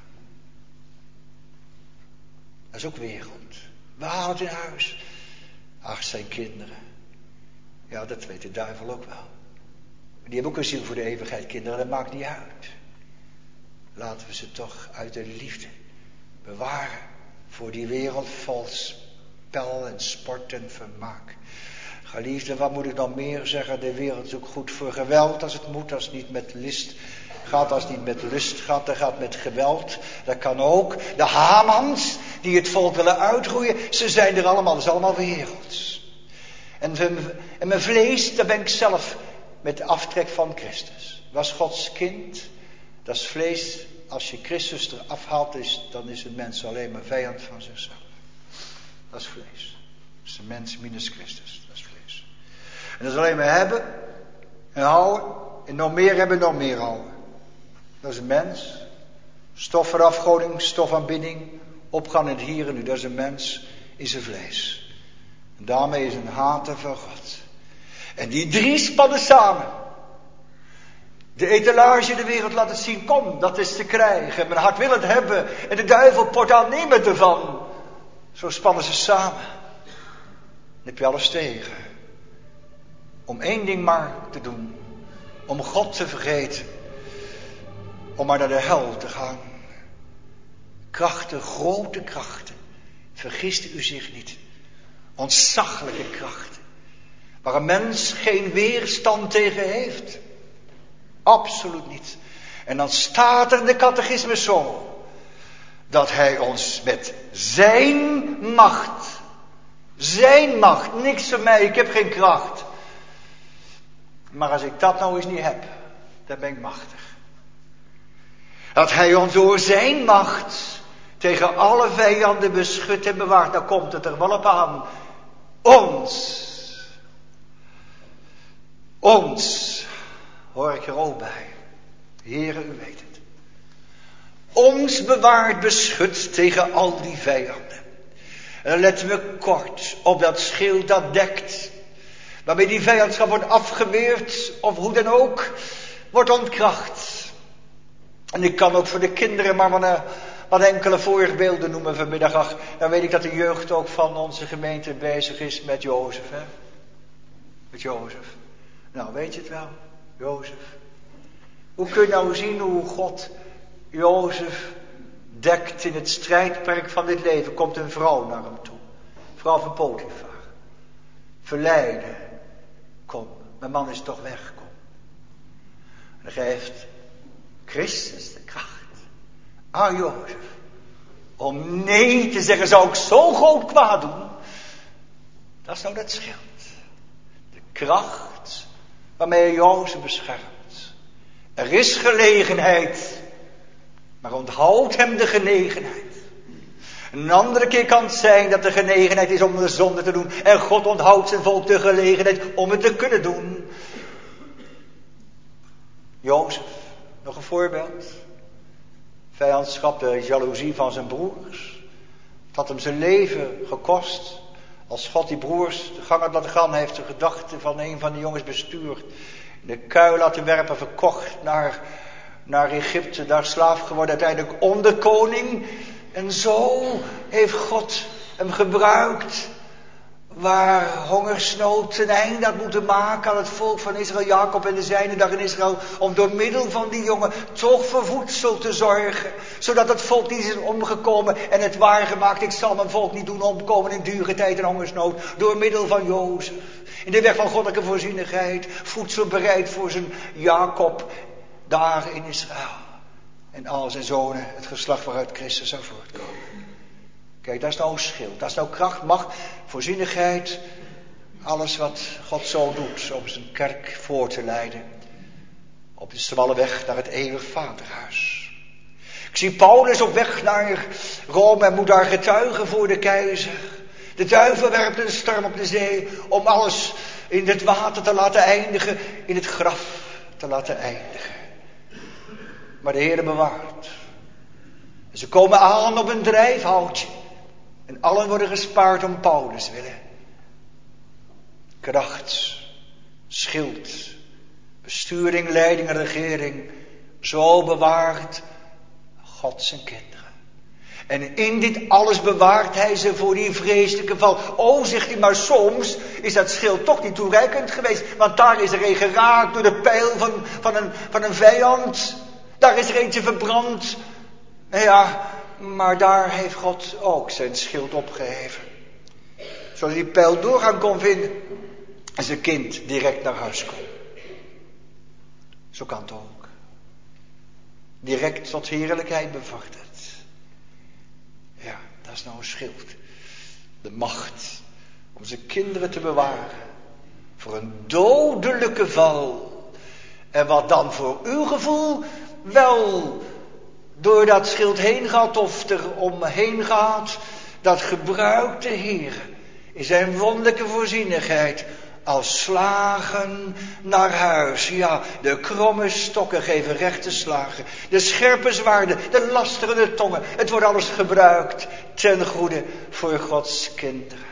Dat is ook wereld. We halen het in huis. Ach, zijn kinderen. Ja, dat weet de duivel ook wel. Die hebben ook een ziel voor de eeuwigheid, kinderen. Dat maakt niet uit. Laten we ze toch uit de liefde bewaren. Voor die wereld vol spel en sport en vermaak. Geliefde, wat moet ik dan meer zeggen? De wereld is ook goed voor geweld als het moet. Als het niet met list gaat, als het niet met lust gaat, dan gaat het met geweld. Dat kan ook. De Hamans die het volk willen uitroeien, ze zijn er allemaal. Dat is allemaal werelds. En, en mijn vlees, daar ben ik zelf met aftrek van Christus. Was Gods kind, dat is vlees. Als je Christus eraf haalt, is, dan is een mens alleen maar vijand van zichzelf. Dat is vlees. Dat is een mens minus Christus. Dat is vlees. En dat is alleen maar hebben en houden. En nog meer hebben, nog meer houden. Dat is een mens. Stof voor afgoding, stofaanbidding. Opgaan in het hier en nu. Dat is een mens in zijn vlees. En daarmee is een hater van God. En die drie spannen samen. De etalage, de wereld laat het zien. Kom, dat is te krijgen. Mijn hart wil het hebben. En de duivel port aan, neem het ervan. Zo spannen ze samen. Dan heb je alles tegen. Om één ding maar te doen. Om God te vergeten. Om maar naar de hel te gaan. Krachten, grote krachten. Vergist u zich niet. Ontzaglijke krachten. Waar een mens geen weerstand tegen heeft. Absoluut niet. En dan staat er in de catechismus zo. Dat hij ons met zijn macht. Zijn macht. Niks van mij. Ik heb geen kracht. Maar als ik dat nou eens niet heb. Dan ben ik machtig. Dat hij ons door zijn macht. Tegen alle vijanden beschut en bewaart. Dan komt het er wel op aan. Ons. Ons. Hoor ik er ook bij. Heere, u weet het. Ons bewaart, beschut tegen al die vijanden. En dan letten we kort op dat schild dat dekt. Waarmee die vijandschap wordt afgeweerd. Of hoe dan ook. Wordt ontkracht. En ik kan ook voor de kinderen maar wat, uh, wat enkele voorbeelden noemen vanmiddag. Ach, dan weet ik dat de jeugd ook van onze gemeente bezig is met Jozef. Hè? Met Jozef. Nou, weet je het wel? Jozef. Hoe kun je nou zien hoe God Jozef dekt in het strijdperk van dit leven? Komt een vrouw naar hem toe. Vrouw van Potifar. Verleiden. Kom, mijn man is toch weg. Kom. En dan geeft Christus de kracht aan Jozef. Om nee te zeggen, zou ik zo groot kwaad doen? Dat is nou dat schild. De kracht waarmee hij Jozef beschermt. Er is gelegenheid, maar onthoud hem de genegenheid. Een andere keer kan het zijn dat de genegenheid is om de zonde te doen. En God onthoudt zijn volk de gelegenheid om het te kunnen doen. Jozef, nog een voorbeeld. Vijandschap, de jaloezie van zijn broers. Het had hem zijn leven gekost. Als God die broers de gang had laten gaan, heeft de gedachte van een van de jongens bestuurd. In de kuil laten werpen, verkocht naar, naar Egypte, daar slaaf geworden, uiteindelijk onderkoning. En zo heeft God hem gebruikt. waar hongersnood een einde had moeten maken aan het volk van Israël, Jacob en de zijnen daar in Israël, om door middel van die jongen toch voor voedsel te zorgen, zodat het volk niet is omgekomen en het waargemaakt, ik zal mijn volk niet doen omkomen in dure tijd en hongersnood, door middel van Jozef. In de weg van goddelijke voorzienigheid, voedsel bereid voor zijn Jacob, daar in Israël. En al zijn zonen, het geslacht waaruit Christus zou voortkomen. Kijk, dat is nou schild, dat is nou kracht, macht, voorzienigheid. Alles wat God zo doet om zijn kerk voor te leiden. Op de smalle weg naar het eeuwig vaderhuis. Ik zie Paulus op weg naar Rome en moet daar getuigen voor de keizer. De duivel werpt een storm op de zee om alles in het water te laten eindigen, in het graf te laten eindigen. Maar de Heer bewaart. En ze komen aan op een drijfhoutje. En allen worden gespaard om Paulus willen. Kracht, schild, besturing, leiding en regering. Zo bewaart God zijn kinderen. En in dit alles bewaart hij ze voor die vreselijke val. O, zegt hij, maar soms is dat schild toch niet toereikend geweest. Want daar is er een geraakt door de pijl van, van, een, van een vijand. Daar is er eentje verbrand. Ja, maar daar heeft God ook zijn schild opgeheven. Zodat die pijl doorgaan kon vinden. En zijn kind direct naar huis kon. Zo kan het ook. Direct tot heerlijkheid bevorderd. Ja, dat is nou een schild. De macht om zijn kinderen te bewaren. Voor een dodelijke val. En wat dan voor uw gevoel wel door dat schild heen gaat of er omheen gaat. Dat gebruikt de Heer in zijn wonderlijke voorzienigheid. Als slagen naar huis. Ja, de kromme stokken geven rechte slagen. De scherpe zwaarden, de lasterende tongen. Het wordt alles gebruikt ten goede voor Gods kinderen.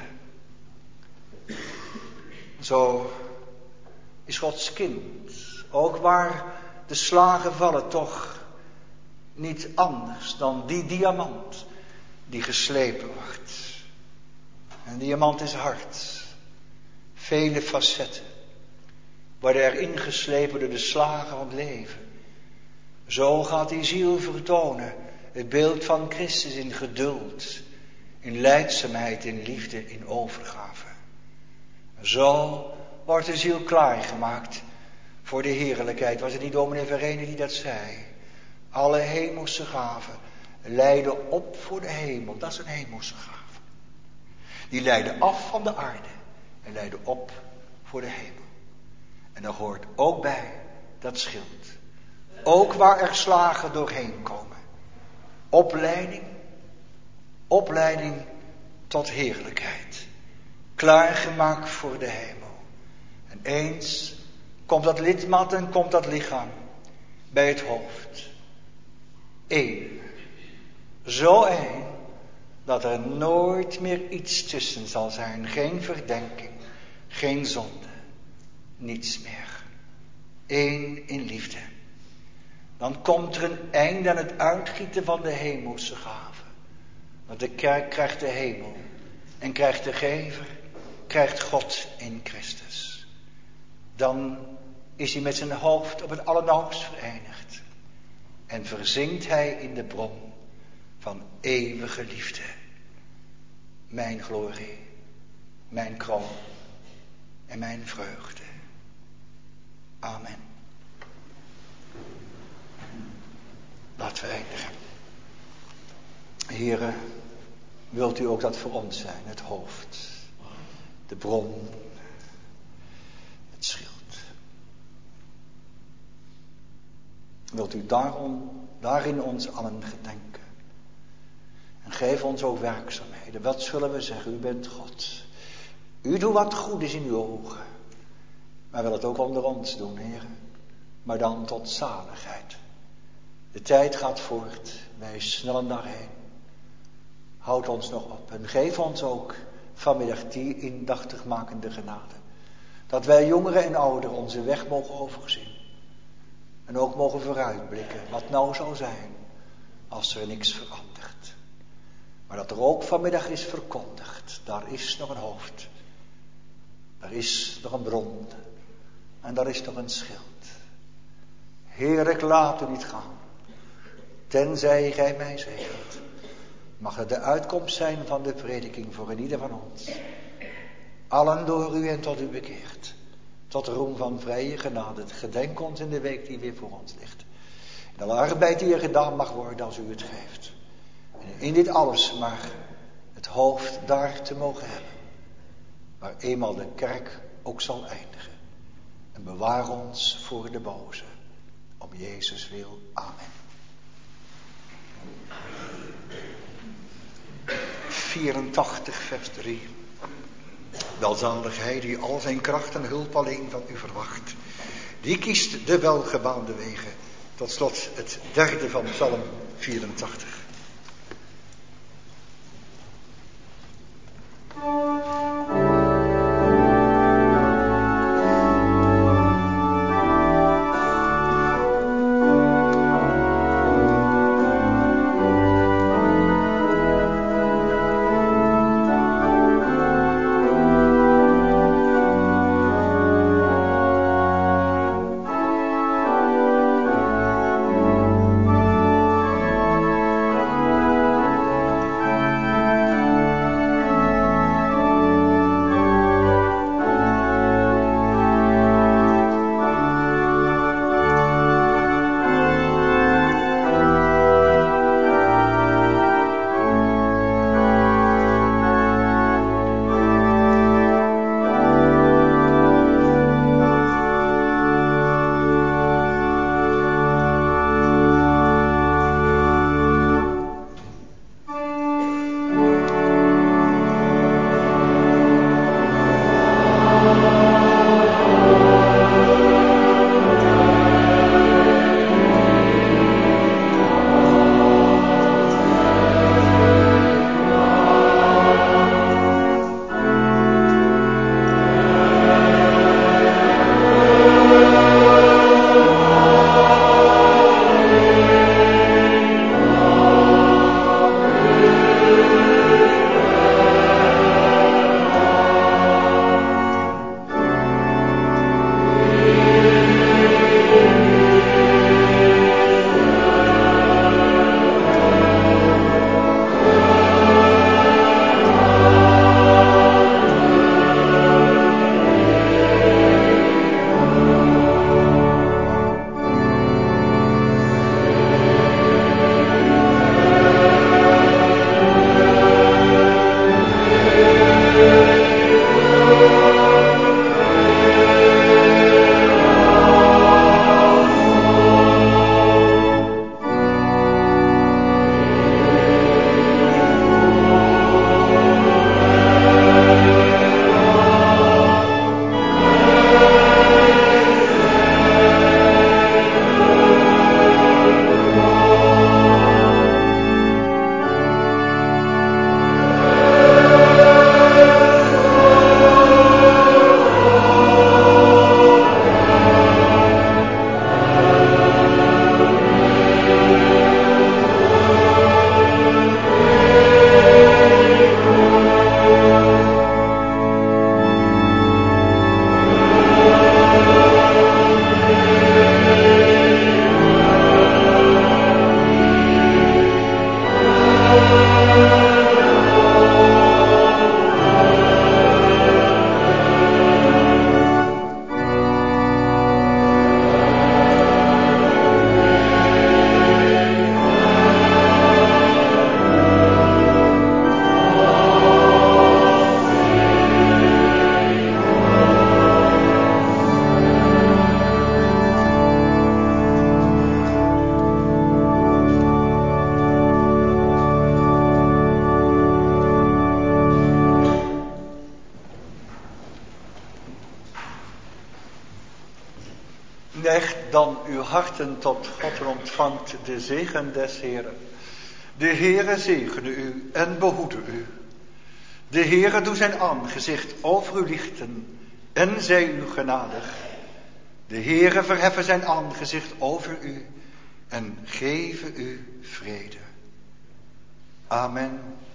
Zo is Gods kind. Ook waar de slagen vallen, toch niet anders dan die diamant die geslepen wordt. Een diamant is hard. Vele facetten worden erin geslepen door de slagen van het leven. Zo gaat die ziel vertonen het beeld van Christus in geduld, in lijdzaamheid, in liefde, in overgave. Zo wordt de ziel klaargemaakt voor de heerlijkheid. Was het niet dominee Verene die dat zei? Alle hemelse gaven leiden op voor de hemel. Dat is een hemelse gave. Die leiden af van de aarde. En leiden op voor de hemel. En daar hoort ook bij dat schild. Ook waar er slagen doorheen komen. Opleiding. Opleiding tot heerlijkheid. Klaargemaakt voor de hemel. En eens komt dat lidmaat en komt dat lichaam bij het hoofd. Eén. Zo één. Dat er nooit meer iets tussen zal zijn. Geen verdenking. Geen zonde. Niets meer. Eén in liefde. Dan komt er een einde aan het uitgieten van de hemelse gaven. Want de kerk krijgt de hemel. En krijgt de gever. Krijgt God in Christus. Dan is hij met zijn hoofd op het allernauwst verenigd. En verzinkt hij in de bron van eeuwige liefde. Mijn glorie, mijn kroon en mijn vreugde. Amen. Laten we eindigen. Here, wilt u ook dat voor ons zijn, het hoofd, de bron, het schild. Wilt u daarom, daarin ons allen gedenken. En geef ons ook werkzaamheden. Wat zullen we zeggen? U bent God. U doet wat goed is in uw ogen. Maar wil het ook onder ons doen, heren. Maar dan tot zaligheid. De tijd gaat voort. Wij snellen daarheen. Houd ons nog op. En geef ons ook vanmiddag die indachtigmakende genade. Dat wij jongeren en ouderen onze weg mogen overzien. En ook mogen vooruitblikken wat nou zou zijn als er niks verandert. Maar dat er ook vanmiddag is verkondigd. Daar is nog een hoofd. Er is nog een bron. En daar is nog een schild. Heer, ik laat u niet gaan. Tenzij gij mij zegent. Mag het de uitkomst zijn van de prediking voor een ieder van ons. Allen door u en tot u bekeerd. Tot roem van vrije genade. Gedenk ons in de week die weer voor ons ligt. In alle arbeid die er gedaan mag worden als u het geeft. En in dit alles maar het hoofd daar te mogen hebben. Waar eenmaal de kerk ook zal eindigen. En bewaar ons voor de boze. Om Jezus wil. Amen. vierentachtig vers drie. Welzalig hij die al zijn kracht en hulp alleen van u verwacht. Die kiest de welgebaande wegen. Tot slot het derde van Psalm vierentachtig. Neigt dan uw harten tot God en ontvangt de zegen des Heeren. De Heere zegene u en behoede u. De Heere doe zijn aangezicht over u lichten en zij u genadig. De Heere verheffen zijn aangezicht over u en geven u vrede. Amen.